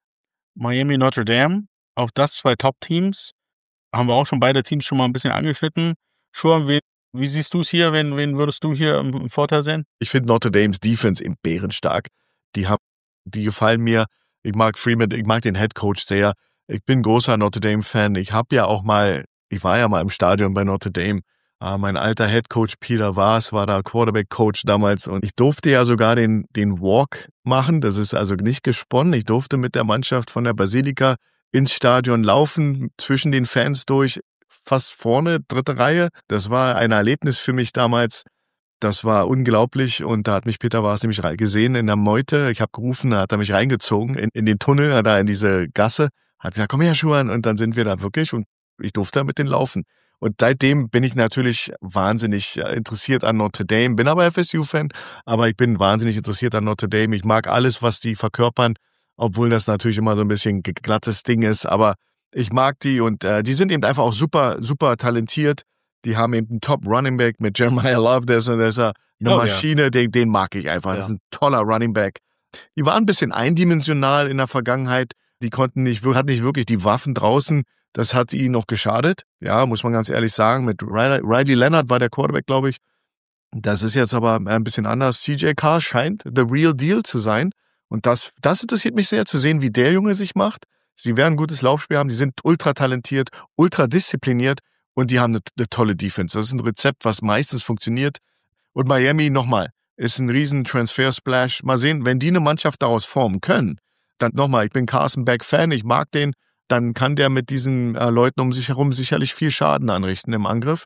Miami Notre Dame. Auch das zwei Top-Teams. Haben wir auch schon beide Teams schon mal ein bisschen angeschnitten. Schon, wie, wie siehst du es hier? Wen, wen würdest du hier im, im Vorteil sehen? Ich finde Notre Dames Defense eben bärenstark. Die haben, die gefallen mir. Ich mag Freeman, ich mag den Head Coach sehr. Ich bin großer Notre Dame Fan. Ich habe ja auch mal, ich war ja mal im Stadion bei Notre Dame. Uh, mein alter Head Coach Peter Vaas war da Quarterback Coach damals und ich durfte ja sogar den, den Walk machen. Das ist also nicht gesponnen. Ich durfte mit der Mannschaft von der Basilika ins Stadion laufen, zwischen den Fans durch, fast vorne, dritte Reihe. Das war ein Erlebnis für mich damals. Das war unglaublich und da hat mich Peter Vaas nämlich gesehen in der Meute. Ich habe gerufen, da hat er mich reingezogen in, in den Tunnel, da in diese Gasse. Hat gesagt, komm her, Schuhan. Und dann sind wir da wirklich und ich durfte da mit denen laufen. Und seitdem bin ich natürlich wahnsinnig interessiert an Notre Dame, bin aber F S U-Fan, aber ich bin wahnsinnig interessiert an Notre Dame. Ich mag alles, was die verkörpern, obwohl das natürlich immer so ein bisschen glattes Ding ist, aber ich mag die und äh, die sind eben einfach auch super, super talentiert. Die haben eben einen Top Running Back mit Jeremiah Love, der ist, der ist eine Oh, Maschine, ja. den, den mag ich einfach. Ja. Das ist ein toller Running Back. Die waren ein bisschen eindimensional in der Vergangenheit. Die konnten nicht, hatten nicht wirklich die Waffen draußen. Das hat ihnen noch geschadet. Ja, muss man ganz ehrlich sagen. Mit Riley, Riley Leonard war der Quarterback, glaube ich. Das ist jetzt aber ein bisschen anders. C J Carr scheint the real deal zu sein. Und das, das interessiert mich sehr, zu sehen, wie der Junge sich macht. Sie werden ein gutes Laufspiel haben. Die sind ultra talentiert, ultra diszipliniert und die haben eine, eine tolle Defense. Das ist ein Rezept, was meistens funktioniert. Und Miami, nochmal, ist ein riesen Transfer-Splash. Mal sehen, wenn die eine Mannschaft daraus formen können, dann nochmal, ich bin Carson Beck-Fan, ich mag den, dann kann der mit diesen äh, Leuten um sich herum sicherlich viel Schaden anrichten im Angriff.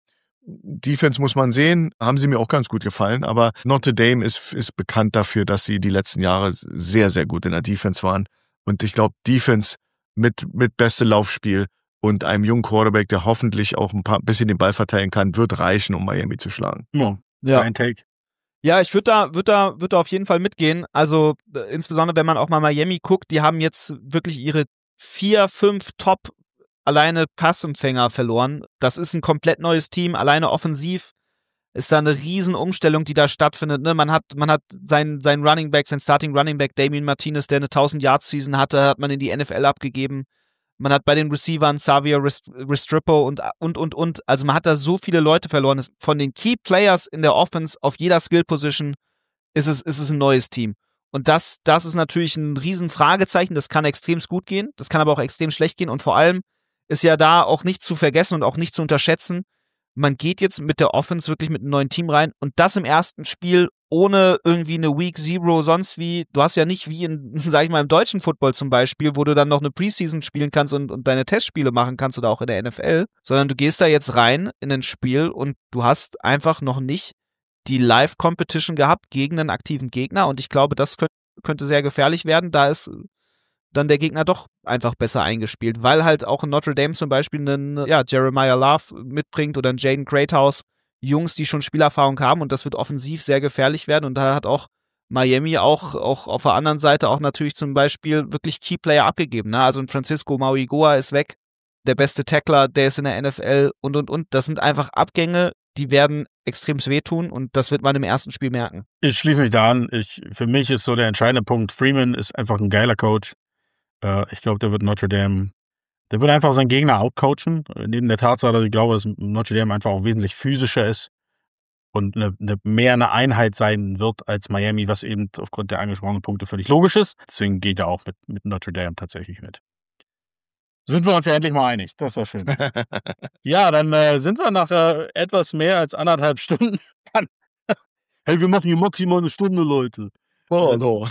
Defense muss man sehen, haben sie mir auch ganz gut gefallen, aber Notre Dame ist, ist bekannt dafür, dass sie die letzten Jahre sehr, sehr gut in der Defense waren. Und ich glaube, Defense mit, mit beste Laufspiel und einem jungen Quarterback, der hoffentlich auch ein paar bisschen den Ball verteilen kann, wird reichen, um Miami zu schlagen. Ja, Ja. dein Take. Ja, ich würde da, würde da, würde da auf jeden Fall mitgehen. Also äh, insbesondere, wenn man auch mal Miami guckt, die haben jetzt wirklich ihre vier, fünf Top alleine Passempfänger verloren. Das ist ein komplett neues Team. Alleine offensiv ist da eine riesen Umstellung, die da stattfindet. Ne? Man hat, man hat seinen, seinen Running Back, sein Starting Running Back, Damien Martinez, der eine tausend-Yard-Season hatte, hat man in die N F L abgegeben. Man hat bei den Receivern Xavier Rest- Restrepo und, und, und, und. Also man hat da so viele Leute verloren. Von den Key Players in der Offense auf jeder Skill-Position ist es, ist es ein neues Team. Und das, das ist natürlich ein riesen Fragezeichen. Das kann extrem gut gehen. Das kann aber auch extrem schlecht gehen. Und vor allem ist ja da auch nicht zu vergessen und auch nicht zu unterschätzen. Man geht jetzt mit der Offense wirklich mit einem neuen Team rein und das im ersten Spiel ohne irgendwie eine Week Zero, sonst wie, du hast ja nicht wie in, sag ich mal, im deutschen Football zum Beispiel, wo du dann noch eine Preseason spielen kannst und, und deine Testspiele machen kannst oder auch in der N F L, sondern du gehst da jetzt rein in ein Spiel und du hast einfach noch nicht die Live-Competition gehabt gegen einen aktiven Gegner und ich glaube, das könnte, könnte sehr gefährlich werden, da ist dann der Gegner doch einfach besser eingespielt, weil halt auch in Notre Dame zum Beispiel einen ja, Jeremiah Love mitbringt oder einen Jaden Greathouse, Jungs, die schon Spielerfahrung haben und das wird offensiv sehr gefährlich werden und da hat auch Miami auch, auch auf der anderen Seite auch natürlich zum Beispiel wirklich Keyplayer abgegeben. Ne? Also ein Francisco Mauigoa ist weg, der beste Tackler, der ist in der N F L und und und. Das sind einfach Abgänge, die werden extrem wehtun und das wird man im ersten Spiel merken. Ich schließe mich da an. Ich, für mich ist so der entscheidende Punkt, Freeman ist einfach ein geiler Coach. Äh, ich glaube, der wird Notre Dame, der wird einfach seinen Gegner outcoachen. Neben der Tatsache, dass ich glaube, dass Notre Dame einfach auch wesentlich physischer ist und eine, eine, mehr eine Einheit sein wird als Miami, was eben aufgrund der angesprochenen Punkte völlig logisch ist. Deswegen geht er auch mit, mit Notre Dame tatsächlich mit. Sind wir uns ja endlich mal einig. Das ist ja schön. Ja, dann äh, sind wir nach äh, etwas mehr als anderthalb Stunden dann. Hey, wir machen hier maximal eine Stunde, Leute. Oh, no.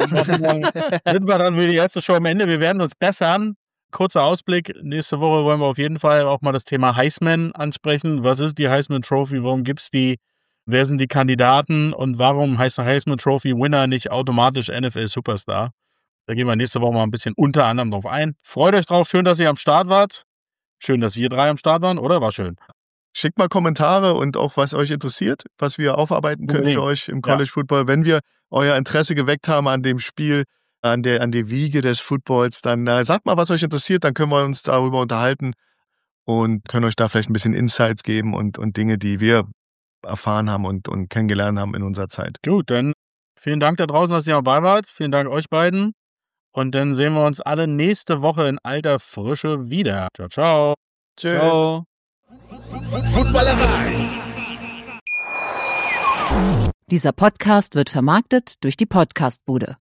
Sind wir dann für die erste Show am Ende. Wir werden uns bessern. Kurzer Ausblick. Nächste Woche wollen wir auf jeden Fall auch mal das Thema Heisman ansprechen. Was ist die Heisman Trophy? Warum gibt's die? Wer sind die Kandidaten? Und warum heißt der Heisman Trophy Winner nicht automatisch N F L Superstar? Da gehen wir nächste Woche mal ein bisschen unter anderem drauf ein. Freut euch drauf. Schön, dass ihr am Start wart. Schön, dass wir drei am Start waren, oder? War schön. Schickt mal Kommentare und auch, was euch interessiert, was wir aufarbeiten können Unbedingt. für euch im College Football. Wenn wir euer Interesse geweckt haben an dem Spiel, an der, an der Wiege des Footballs, dann äh, sagt mal, was euch interessiert, dann können wir uns darüber unterhalten und können euch da vielleicht ein bisschen Insights geben und, und Dinge, die wir erfahren haben und, und kennengelernt haben in unserer Zeit. Gut, dann vielen Dank da draußen, dass ihr dabei wart. Vielen Dank euch beiden. Und dann sehen wir uns alle nächste Woche in alter Frische wieder. Ciao, ciao. Tschüss. Ciao. Footballerei. Dieser Podcast wird vermarktet durch die Podcastbude.